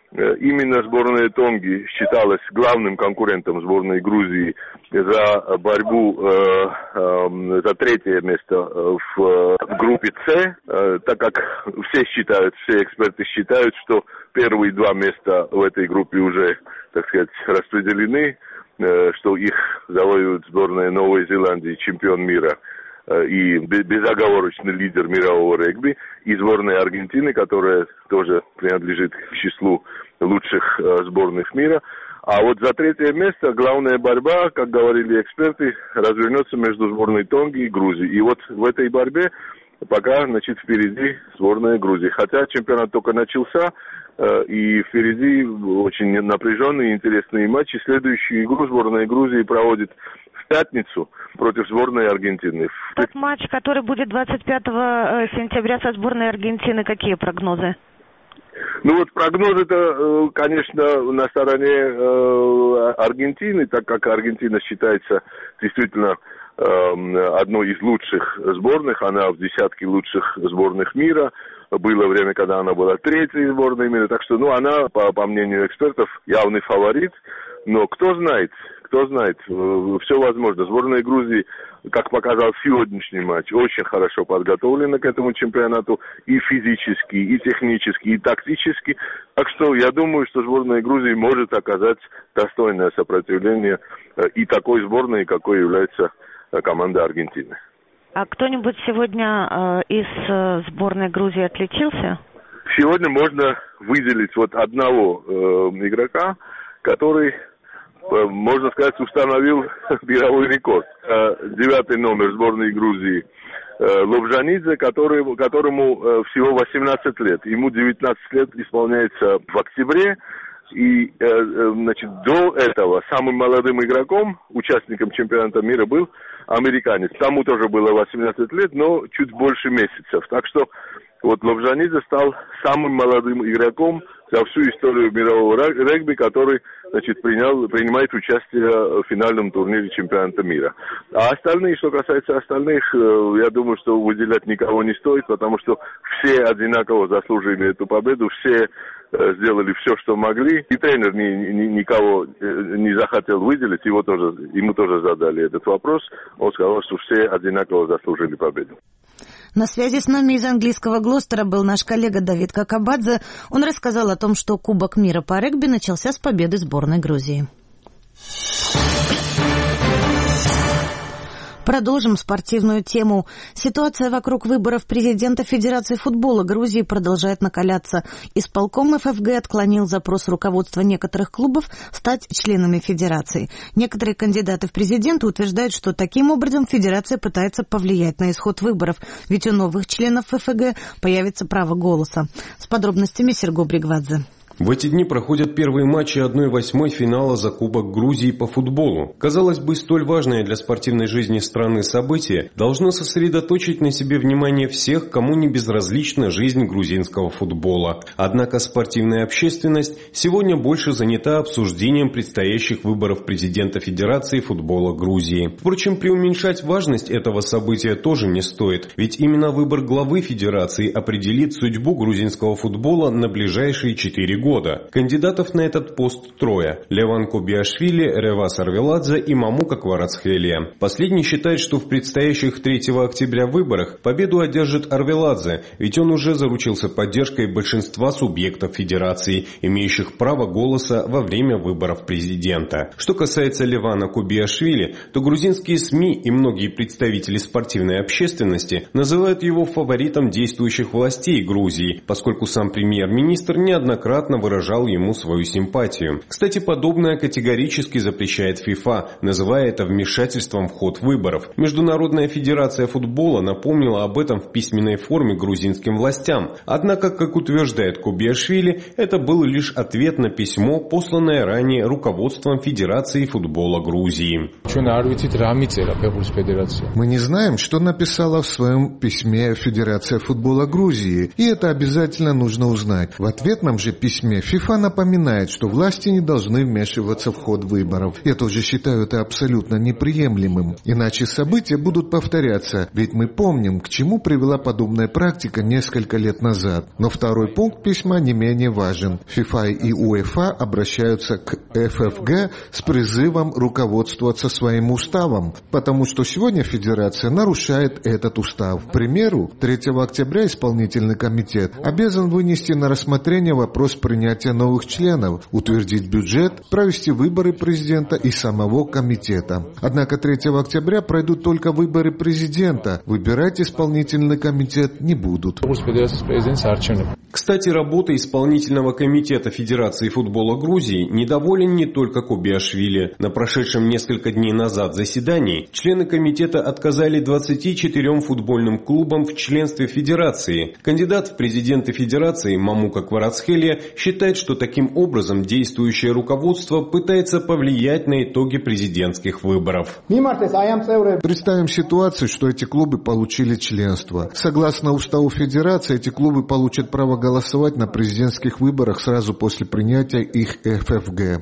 именно сборная Тонги считалась главным конкурентом сборной Грузии за борьбу, э, э, за третье место в, в группе С, э, так как все считают, все эксперты считают, что первые два места в этой группе уже, так сказать, распределены, э, что их завоюет сборная Новой Зеландии, чемпион мира и безоговорочный лидер мирового регби, и сборная Аргентины, которая тоже принадлежит к числу лучших э, сборных мира. А вот за третье место главная борьба, как говорили эксперты, развернется между сборной Тонги и Грузией. И вот в этой борьбе пока, значит, впереди сборная Грузии. Хотя чемпионат только начался, э, и впереди очень напряженные и интересные матчи. Следующую игру сборная Грузии проводит в пятницу против сборной Аргентины. Тот матч, который будет двадцать пятого сентября со сборной Аргентины, какие прогнозы? Ну вот прогнозы-то, конечно, на стороне Аргентины, так как Аргентина считается действительно одной из лучших сборных, она в десятке лучших сборных мира. Было время, когда она была третьей сборной мира, так что, ну, она, по, по мнению экспертов, явный фаворит. Но кто знает, кто знает, все возможно. Сборная Грузии, как показал сегодняшний матч, очень хорошо подготовлена к этому чемпионату и физически, и технически, и тактически. Так что я думаю, что сборная Грузии может оказать достойное сопротивление и такой сборной, какой является команда Аргентины. А кто-нибудь сегодня э, из э, сборной Грузии отличился? Сегодня можно выделить вот одного э, игрока, который, э, можно сказать, установил мировой рекорд. Э, девятый номер сборной Грузии э, Лобжанидзе, который, которому э, всего восемнадцать лет. Ему девятнадцать лет исполняется в октябре. И, э, значит, до этого самым молодым игроком, участником чемпионата мира был американец. Тому тоже было восемнадцать лет, но чуть больше месяцев. Так что вот Лобжанидзе стал самым молодым игроком за всю историю мирового регби, который, значит, принял, принимает участие в финальном турнире чемпионата мира. А остальные, что касается остальных, я думаю, что выделять никого не стоит, потому что все одинаково заслужили эту победу, все сделали все, что могли. И тренер ни, ни, никого не захотел выделить, его тоже, ему тоже задали этот вопрос. Он сказал, что все одинаково заслужили победу. На связи с нами из английского Глостера был наш коллега Давид Какабадзе. Он рассказал о том, что Кубок мира по регби начался с победы сборной Грузии. Продолжим спортивную тему. Ситуация вокруг выборов президента Федерации футбола Грузии продолжает накаляться. Исполком эф эф гэ отклонил запрос руководства некоторых клубов стать членами федерации. Некоторые кандидаты в президенты утверждают, что таким образом федерация пытается повлиять на исход выборов, ведь у новых членов эф эф гэ появится право голоса. С подробностями Серго Бригвадзе. В эти дни проходят первые матчи одной восьмой финала за Кубок Грузии по футболу. Казалось бы, столь важное для спортивной жизни страны событие должно сосредоточить на себе внимание всех, кому не безразлична жизнь грузинского футбола. Однако спортивная общественность сегодня больше занята обсуждением предстоящих выборов президента Федерации футбола Грузии. Впрочем, преуменьшать важность этого события тоже не стоит, ведь именно выбор главы Федерации определит судьбу грузинского футбола на ближайшие четыре года. года. Кандидатов на этот пост трое – Леван Кубиашвили, Ревас Арвеладзе и Мамука Кварацхелия. Последний считает, что в предстоящих третьего октября выборах победу одержит Арвеладзе, ведь он уже заручился поддержкой большинства субъектов федерации, имеющих право голоса во время выборов президента. Что касается Левана Кубиашвили, то грузинские СМИ и многие представители спортивной общественности называют его фаворитом действующих властей Грузии, поскольку сам премьер-министр неоднократно выражал ему свою симпатию. Кстати, подобное категорически запрещает ФИФА, называя это вмешательством в ход выборов. Международная федерация футбола напомнила об этом в письменной форме грузинским властям. Однако, как утверждает Кубиашвили, это был лишь ответ на письмо, посланное ранее руководством Федерации футбола Грузии. Мы не знаем, что написала в своем письме Федерация футбола Грузии, и это обязательно нужно узнать. В ответном же письме письме ФИФА напоминает, что власти не должны вмешиваться в ход выборов. Я тоже считаю это абсолютно неприемлемым. Иначе события будут повторяться, ведь мы помним, к чему привела подобная практика несколько лет назад. Но второй пункт письма не менее важен. ФИФА и УЕФА обращаются к ФФГ с призывом руководствоваться своим уставом, потому что сегодня Федерация нарушает этот устав. К примеру, третьего октября исполнительный комитет обязан вынести на рассмотрение вопрос принятия новых членов, утвердить бюджет, провести выборы президента и самого комитета. Однако третьего октября пройдут только выборы президента. Выбирать исполнительный комитет не будут. Кстати, работа исполнительного комитета Федерации футбола Грузии недоволен не только Кубиашвили. На прошедшем несколько дней назад заседании члены комитета отказали двадцати четырем футбольным клубам в членстве Федерации. Кандидат в президенты Федерации Мамука Кварацхелия считает, что таким образом действующее руководство пытается повлиять на итоги президентских выборов. Представим ситуацию, что эти клубы получили членство. Согласно уставу Федерации, эти клубы получат право голосовать на президентских выборах сразу после принятия их ФФГ.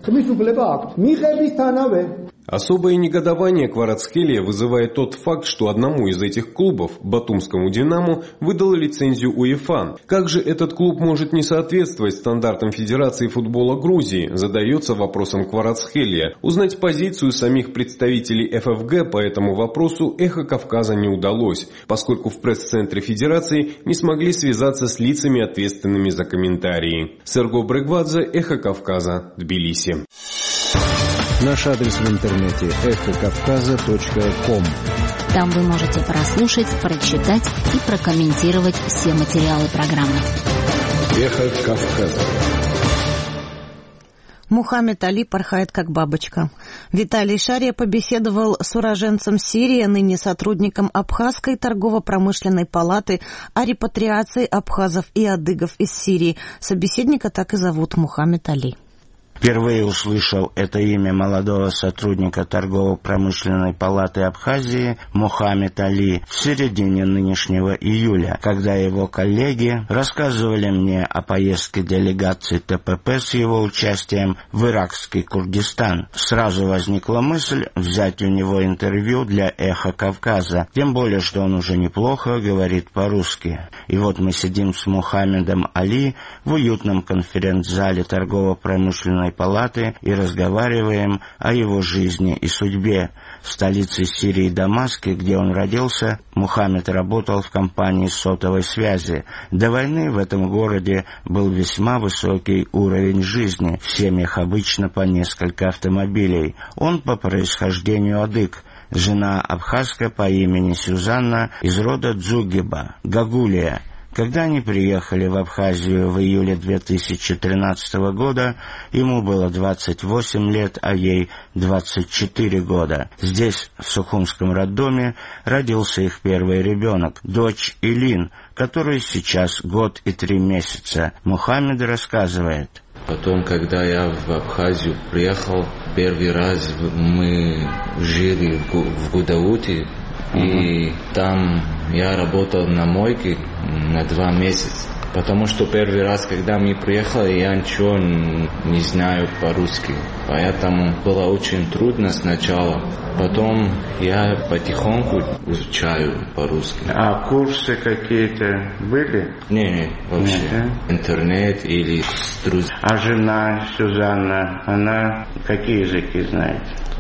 Особое негодование Кварацхелия вызывает тот факт, что одному из этих клубов, Батумскому «Динамо», выдала лицензию УЕФА. Как же этот клуб может не соответствовать стандартам Федерации футбола Грузии, задается вопросом Кварацхелия. Узнать позицию самих представителей ФФГ по этому вопросу «Эхо Кавказа» не удалось, поскольку в пресс-центре Федерации не смогли связаться с лицами, ответственными за комментарии. Серго Брегвадзе, «Эхо Кавказа», Тбилиси. Наш адрес в интернете эхо кавказа точка ком. Там вы можете прослушать, прочитать и прокомментировать все материалы программы. Эхо Кавказа. Мухаммед Али порхает как бабочка. Виталий Шария побеседовал с уроженцем Сирии, ныне сотрудником Абхазской торгово-промышленной палаты, о репатриации абхазов и адыгов из Сирии. Собеседника так и зовут Мухаммед Али. Впервые услышал это имя молодого сотрудника торгово-промышленной палаты Абхазии Мухаммед Али в середине нынешнего июля, когда его коллеги рассказывали мне о поездке делегации ТПП с его участием в иракский Курдистан. Сразу возникла мысль взять у него интервью для «Эхо Кавказа», тем более, что он уже неплохо говорит по-русски. И вот мы сидим с Мухаммедом Али в уютном конференц-зале торгово-промышленной палаты и разговариваем о его жизни и судьбе. В столице Сирии Дамаске, где он родился, Мухаммед работал в компании сотовой связи. До войны в этом городе был весьма высокий уровень жизни. В семьях обычно по несколько автомобилей. Он по происхождению адыг. Жена абхазка по имени Сюзанна из рода Дзугиба, Гагулия. Когда они приехали в Абхазию в июле две тысячи тринадцатого года, ему было двадцать восемь лет, а ей двадцать четыре года. Здесь, в Сухумском роддоме, родился их первый ребенок, дочь Илин, которой сейчас год и три месяца. Мухаммед рассказывает. Потом, когда я в Абхазию приехал, первый раз мы жили в Гудауте, и там я работал на мойке на два месяца. Потому что первый раз, когда мы приехали, я ничего не знаю по-русски. Поэтому было очень трудно сначала. Потом я потихоньку изучаю по-русски. А курсы какие-то были? Не, не, вообще. Нет, да? Интернет или с друзьями. А жена Сюзанна, она какие языки знает?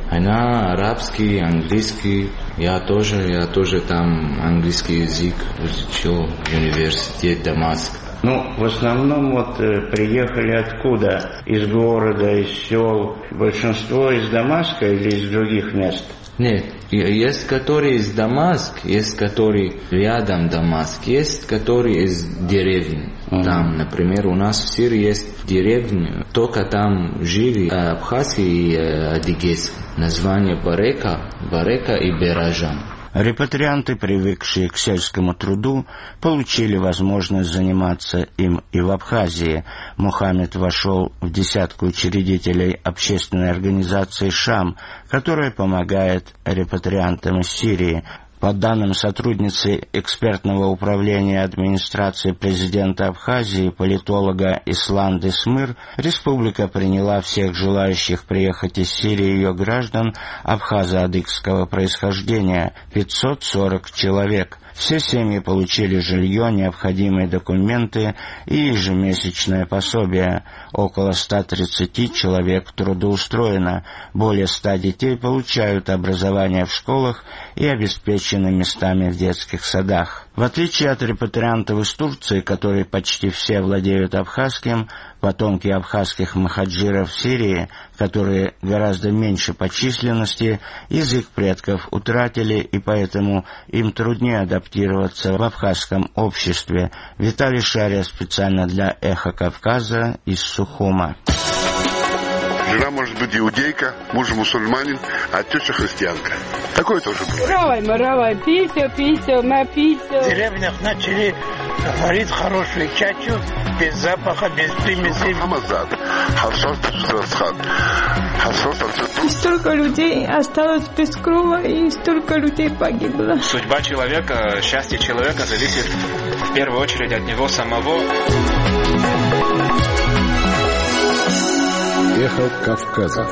Она арабский, английский. Я тоже, я тоже там английский язык изучил в университете Дамаск. Ну, в основном вот приехали откуда? Из города, из сел? Большинство из Дамаска или из других мест? Нет, есть которые из Дамаск, есть которые рядом Дамаск, есть которые из деревни. Mm-hmm. Там, например, у нас в Сирии есть деревня, только там жили абхазы и адыгейцы. Название Барека, Барека и Беражан. Репатрианты, привыкшие к сельскому труду, получили возможность заниматься им и в Абхазии. Мухаммед вошел в десятку учредителей общественной организации «Шам», которая помогает репатриантам из Сирии. По данным сотрудницы экспертного управления администрации президента Абхазии, политолога Исланды Смыр, республика приняла всех желающих приехать из Сирии ее граждан абхазо-адыгского происхождения – пятьсот сорок человек. Все семьи получили жилье, необходимые документы и ежемесячное пособие. Около ста тридцати человек трудоустроено. Более ста детей получают образование в школах и обеспечены местами в детских садах. В отличие от репатриантов из Турции, которые почти все владеют абхазским, потомки абхазских махаджиров в Сирии, которые гораздо меньше по численности, язык предков утратили, и поэтому им труднее адаптироваться в абхазском обществе. Виталий Шария специально для «Эхо Кавказа» из Сухума. Жена может быть иудейка, муж мусульманин, а теща христианка. Такое тоже было. Равай, маравай, писю, писю, на писю. В деревнях начали варить хорошую чачу, без запаха, без примесей. И столько людей осталось без крова, и столько людей погибло. Судьба человека, счастье человека зависит в первую очередь от него самого. Эхо Кавказа.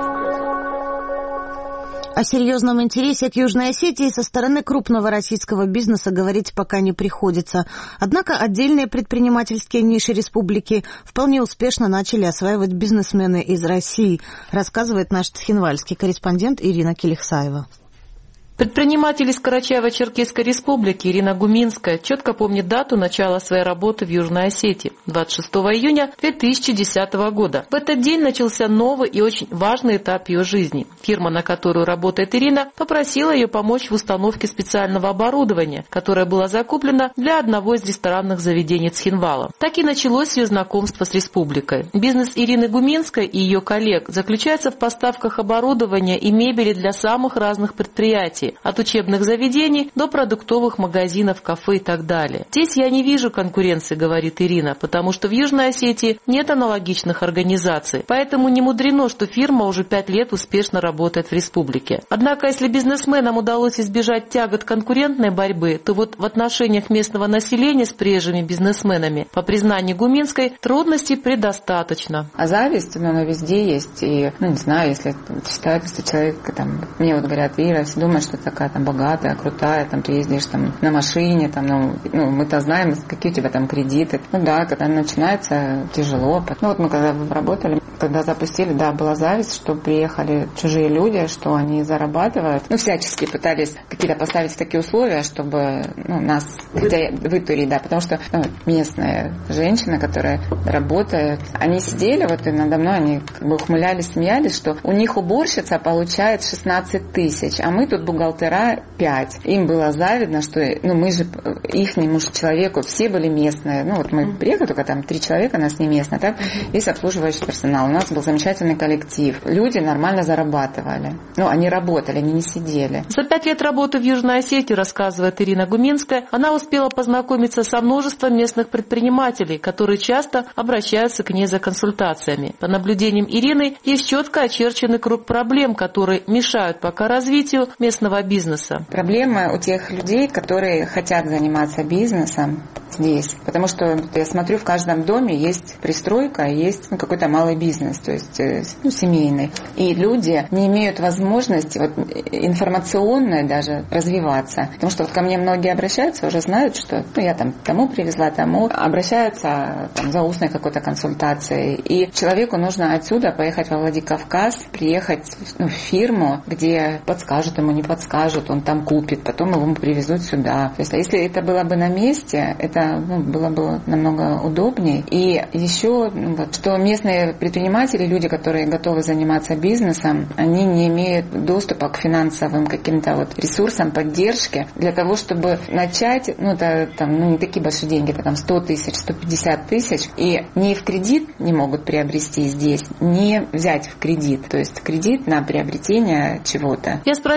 О серьезном интересе к Южной Осетии со стороны крупного российского бизнеса говорить пока не приходится. Однако отдельные предпринимательские ниши республики вполне успешно начали осваивать бизнесмены из России, рассказывает наш цхинвальский корреспондент Ирина Келихсаева. Предприниматель из Карачаево-Черкесской республики Ирина Гуминская четко помнит дату начала своей работы в Южной Осетии – двадцать шестого июня две тысячи десятого года. В этот день начался новый и очень важный этап ее жизни. Фирма, на которую работает Ирина, попросила ее помочь в установке специального оборудования, которое было закуплено для одного из ресторанных заведений Цхинвала. Так и началось ее знакомство с республикой. Бизнес Ирины Гуминской и ее коллег заключается в поставках оборудования и мебели для самых разных предприятий, от учебных заведений до продуктовых магазинов, кафе и так далее. Здесь я не вижу конкуренции, говорит Ирина, потому что в Южной Осетии нет аналогичных организаций. Поэтому не мудрено, что фирма уже пять лет успешно работает в республике. Однако, если бизнесменам удалось избежать тягот конкурентной борьбы, то вот в отношениях местного населения с приезжими бизнесменами, по признанию Гуминской, трудностей предостаточно. А зависть, ну, она везде есть. И, ну, не знаю, если считают, если человек, там, мне вот говорят, Ира, все думают, что такая там богатая, крутая, там ты ездишь там на машине, там, ну, ну мы-то знаем, какие у тебя там кредиты. Ну да, когда начинается тяжело. Ну вот мы когда работали, когда запустили, да, была зависть, что приехали чужие люди, что они зарабатывают. Ну, всячески пытались какие-то поставить такие условия, чтобы, ну, нас хотя вытурить, да, потому что, ну, местная женщина, которая работает, они сидели вот и надо мной, они как бы ухмылялись, смеялись, что у них уборщица получает шестнадцать тысяч, а мы тут бухгалтера пять. Им было завидно, что, ну, мы же ихнему человеку, все были местные. Ну, вот мы приехали, только там три человека, нас не местные, так? Весь обслуживающий персонал. У нас был замечательный коллектив. Люди нормально зарабатывали. Ну, они работали, они не сидели. За пять лет работы в Южной Осетии, рассказывает Ирина Гуминская, она успела познакомиться со множеством местных предпринимателей, которые часто обращаются к ней за консультациями. По наблюдениям Ирины, есть четко очерченный круг проблем, которые мешают пока развитию местного бизнеса. Проблема у тех людей, которые хотят заниматься бизнесом здесь, потому что я смотрю, в каждом доме есть пристройка, есть, ну, какой-то малый бизнес, то есть, ну, семейный. И люди не имеют возможности вот, информационной даже развиваться. Потому что вот ко мне многие обращаются, уже знают, что, ну, я там тому привезла, тому, обращаются там, за устной какой-то консультацией. И человеку нужно отсюда поехать во Владикавказ, приехать, ну, в фирму, где подскажут ему, не подскажут, он там купит, потом его привезут сюда. То есть, а если это было бы на месте, это, ну, было бы намного удобнее. И еще, ну, вот, что местные предприниматели, люди, которые готовы заниматься бизнесом, они не имеют доступа к финансовым каким-то вот ресурсам, поддержке для того, чтобы начать, ну, это там, ну, не такие большие деньги, это там сто тысяч, сто пятьдесят тысяч, и не в кредит не могут приобрести здесь, не взять в кредит, то есть кредит на приобретение чего-то. Я спросила Ирину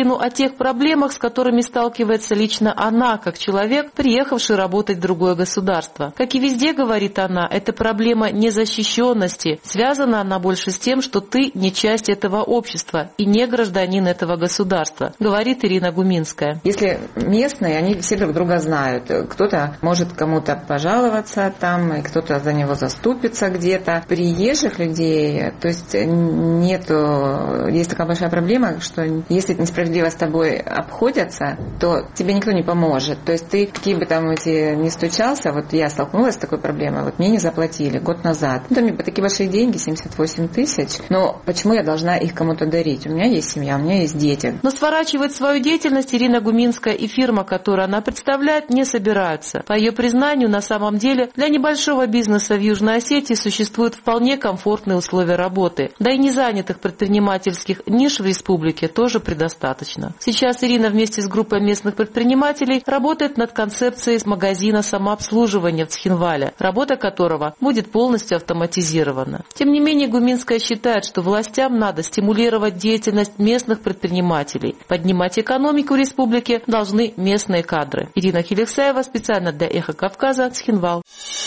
Ирину о тех проблемах, с которыми сталкивается лично она, как человек, приехавший работать в другое государство. Как и везде, говорит она, это проблема незащищенности. Связана она больше с тем, что ты не часть этого общества и не гражданин этого государства, говорит Ирина Гуминская. Если местные, они все друг друга знают. Кто-то может кому-то пожаловаться там, и кто-то за него заступится где-то. Приезжих людей, то есть нету, есть такая большая проблема, что если несправедливо с тобой обходятся, то тебе никто не поможет. То есть ты, какие бы там эти не стучался, вот я столкнулась с такой проблемой, вот мне не заплатили год назад. Ну, там такие большие деньги, семьдесят восемь тысяч, но почему я должна их кому-то дарить? У меня есть семья, у меня есть дети. Но сворачивать свою деятельность Ирина Гуминская и фирма, которую она представляет, не собираются. По ее признанию, на самом деле, для небольшого бизнеса в Южной Осетии существуют вполне комфортные условия работы. Да и незанятых предпринимательских ниш в республике тоже предостаточно. Сейчас Ирина вместе с группой местных предпринимателей работает над концепцией магазина самообслуживания в Цхинвале, работа которого будет полностью автоматизирована. Тем не менее, Гуминская считает, что властям надо стимулировать деятельность местных предпринимателей. Поднимать экономику республики должны местные кадры. Ирина Хилексаева, специально для «Эхо Кавказа», Цхинвал.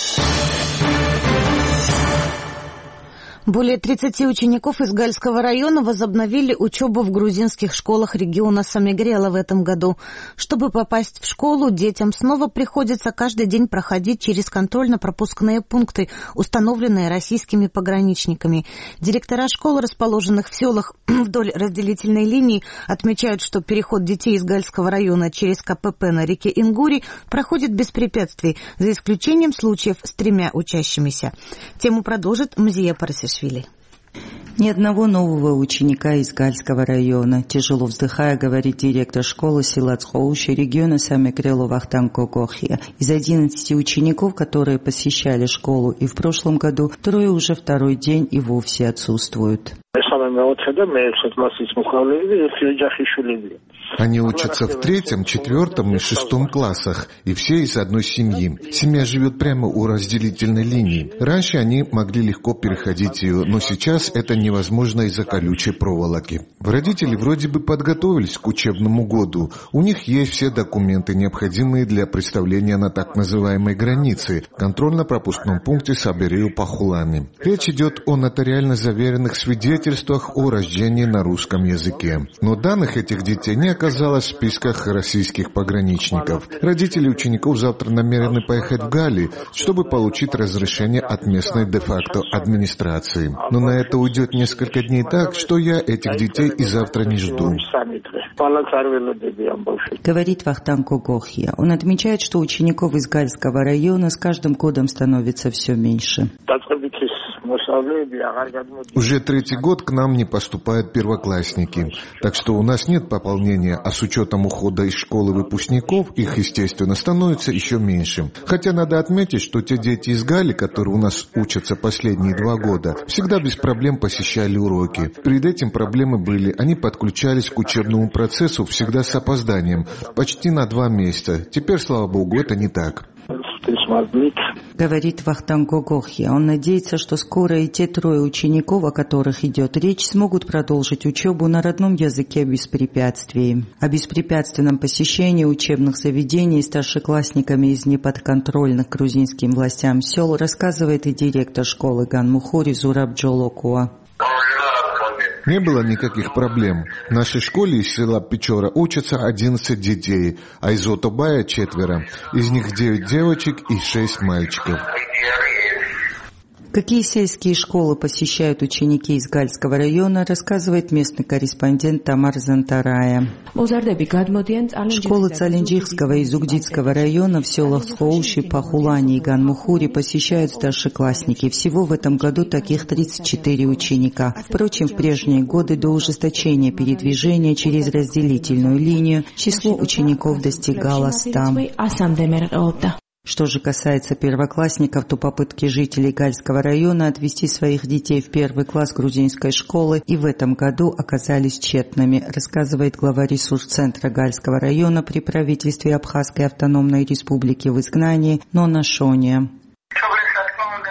Более тридцати учеников из Гальского района возобновили учебу в грузинских школах региона Самегрела в этом году. Чтобы попасть в школу, детям снова приходится каждый день проходить через контрольно-пропускные пункты, установленные российскими пограничниками. Директора школ, расположенных в селах вдоль разделительной линии, отмечают, что переход детей из Гальского района через КПП на реке Ингури проходит без препятствий, за исключением случаев с тремя учащимися. Тему продолжит Мзия Парасишвили. Ни одного нового ученика из Гальского района. Тяжело вздыхая, говорит директор школы села Цхоуши региона Самегрелу Вахтанг Гогохия. Из одиннадцати учеников, которые посещали школу и в прошлом году, трое уже второй день и вовсе отсутствуют. Они учатся в третьем, четвертом и шестом классах, и все из одной семьи. Семья живет прямо у разделительной линии. Раньше они могли легко переходить ее, но сейчас это невозможно из-за колючей проволоки. Родители вроде бы подготовились к учебному году. У них есть все документы, необходимые для представления на так называемой границе, контрольно-пропускном пункте Сабирею-Пахулани. Речь идет о нотариально заверенных свидетельствах о рождении на русском языке. Но данных этих детей не оказалось в списках российских пограничников. Родители учеников завтра намерены поехать в Гали, чтобы получить разрешение от местной де-факто администрации. Но на это уйдет несколько дней, так что я этих детей и завтра не жду. Говорит Вахтанг Гогохия. Он отмечает, что учеников из Гальского района с каждым годом становится все меньше. Уже третий год к нам не поступают первоклассники, так что у нас нет пополнения, а с учетом ухода из школы выпускников их, естественно, становится еще меньше. Хотя надо отметить, что те дети из Гали, которые у нас учатся последние два года, всегда без проблем посещали уроки. Перед этим проблемы были, они подключались к учебному процессу всегда с опозданием, почти на два месяца. Теперь, слава богу, это не так. Говорит Вахтанг Гогохия. Он надеется, что скоро и те трое учеников, о которых идет речь, смогут продолжить учебу на родном языке без препятствий. О беспрепятственном посещении учебных заведений старшеклассниками из неподконтрольных грузинским властям сел рассказывает и директор школы Ганмухури Зураб Джолокуа. Не было никаких проблем. В нашей школе из села Печора учатся одиннадцать детей, а из Отобая четверо. Из них девять девочек и шесть мальчиков. Какие сельские школы посещают ученики из Гальского района, рассказывает местный корреспондент Тамар Зантарая. Школы Цаленджихского и Зугдитского района в селах Схоуши, Пахулани и Ганмухури посещают старшеклассники. Всего в этом году таких тридцать четыре ученика. Впрочем, в прежние годы до ужесточения передвижения через разделительную линию число учеников достигало ста. Что же касается первоклассников, то попытки жителей Гальского района отвести своих детей в первый класс грузинской школы и в этом году оказались тщетными, рассказывает глава ресурс-центра Гальского района при правительстве Абхазской автономной республики в изгнании Нона Шония.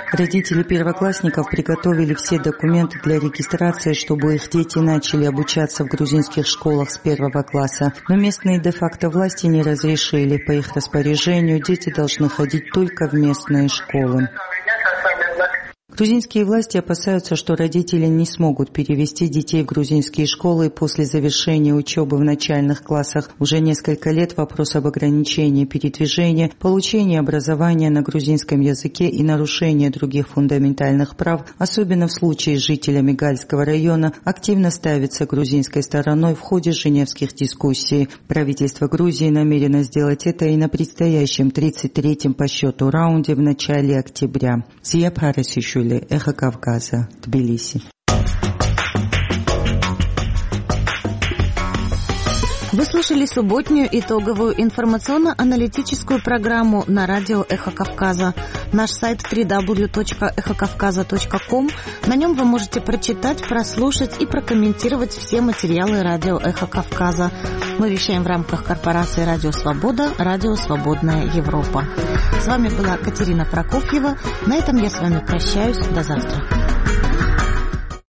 Родители первоклассников приготовили все документы для регистрации, чтобы их дети начали обучаться в грузинских школах с первого класса. Но местные де-факто власти не разрешили. По их распоряжению дети должны ходить только в местные школы. Грузинские власти опасаются, что родители не смогут перевести детей в грузинские школы после завершения учебы в начальных классах. Уже несколько лет вопрос об ограничении передвижения, получении образования на грузинском языке и нарушении других фундаментальных прав, особенно в случае с жителями Гальского района, активно ставится грузинской стороной в ходе женевских дискуссий. Правительство Грузии намерено сделать это и на предстоящем тридцать третьем по счету раунде в начале октября. Зия Парасишвили, Эхо Кавказа, Тбилиси. Вы слушали субботнюю итоговую информационно-аналитическую программу на радио «Эхо Кавказа». Наш сайт дабл ю дабл ю дабл ю точка эхо кавказа точка ком. На нем вы можете прочитать, прослушать и прокомментировать все материалы радио «Эхо Кавказа». Мы вещаем в рамках корпорации «Радио Свобода», «Радио Свободная Европа». С вами была Катерина Прокофьева. На этом я с вами прощаюсь. До завтра.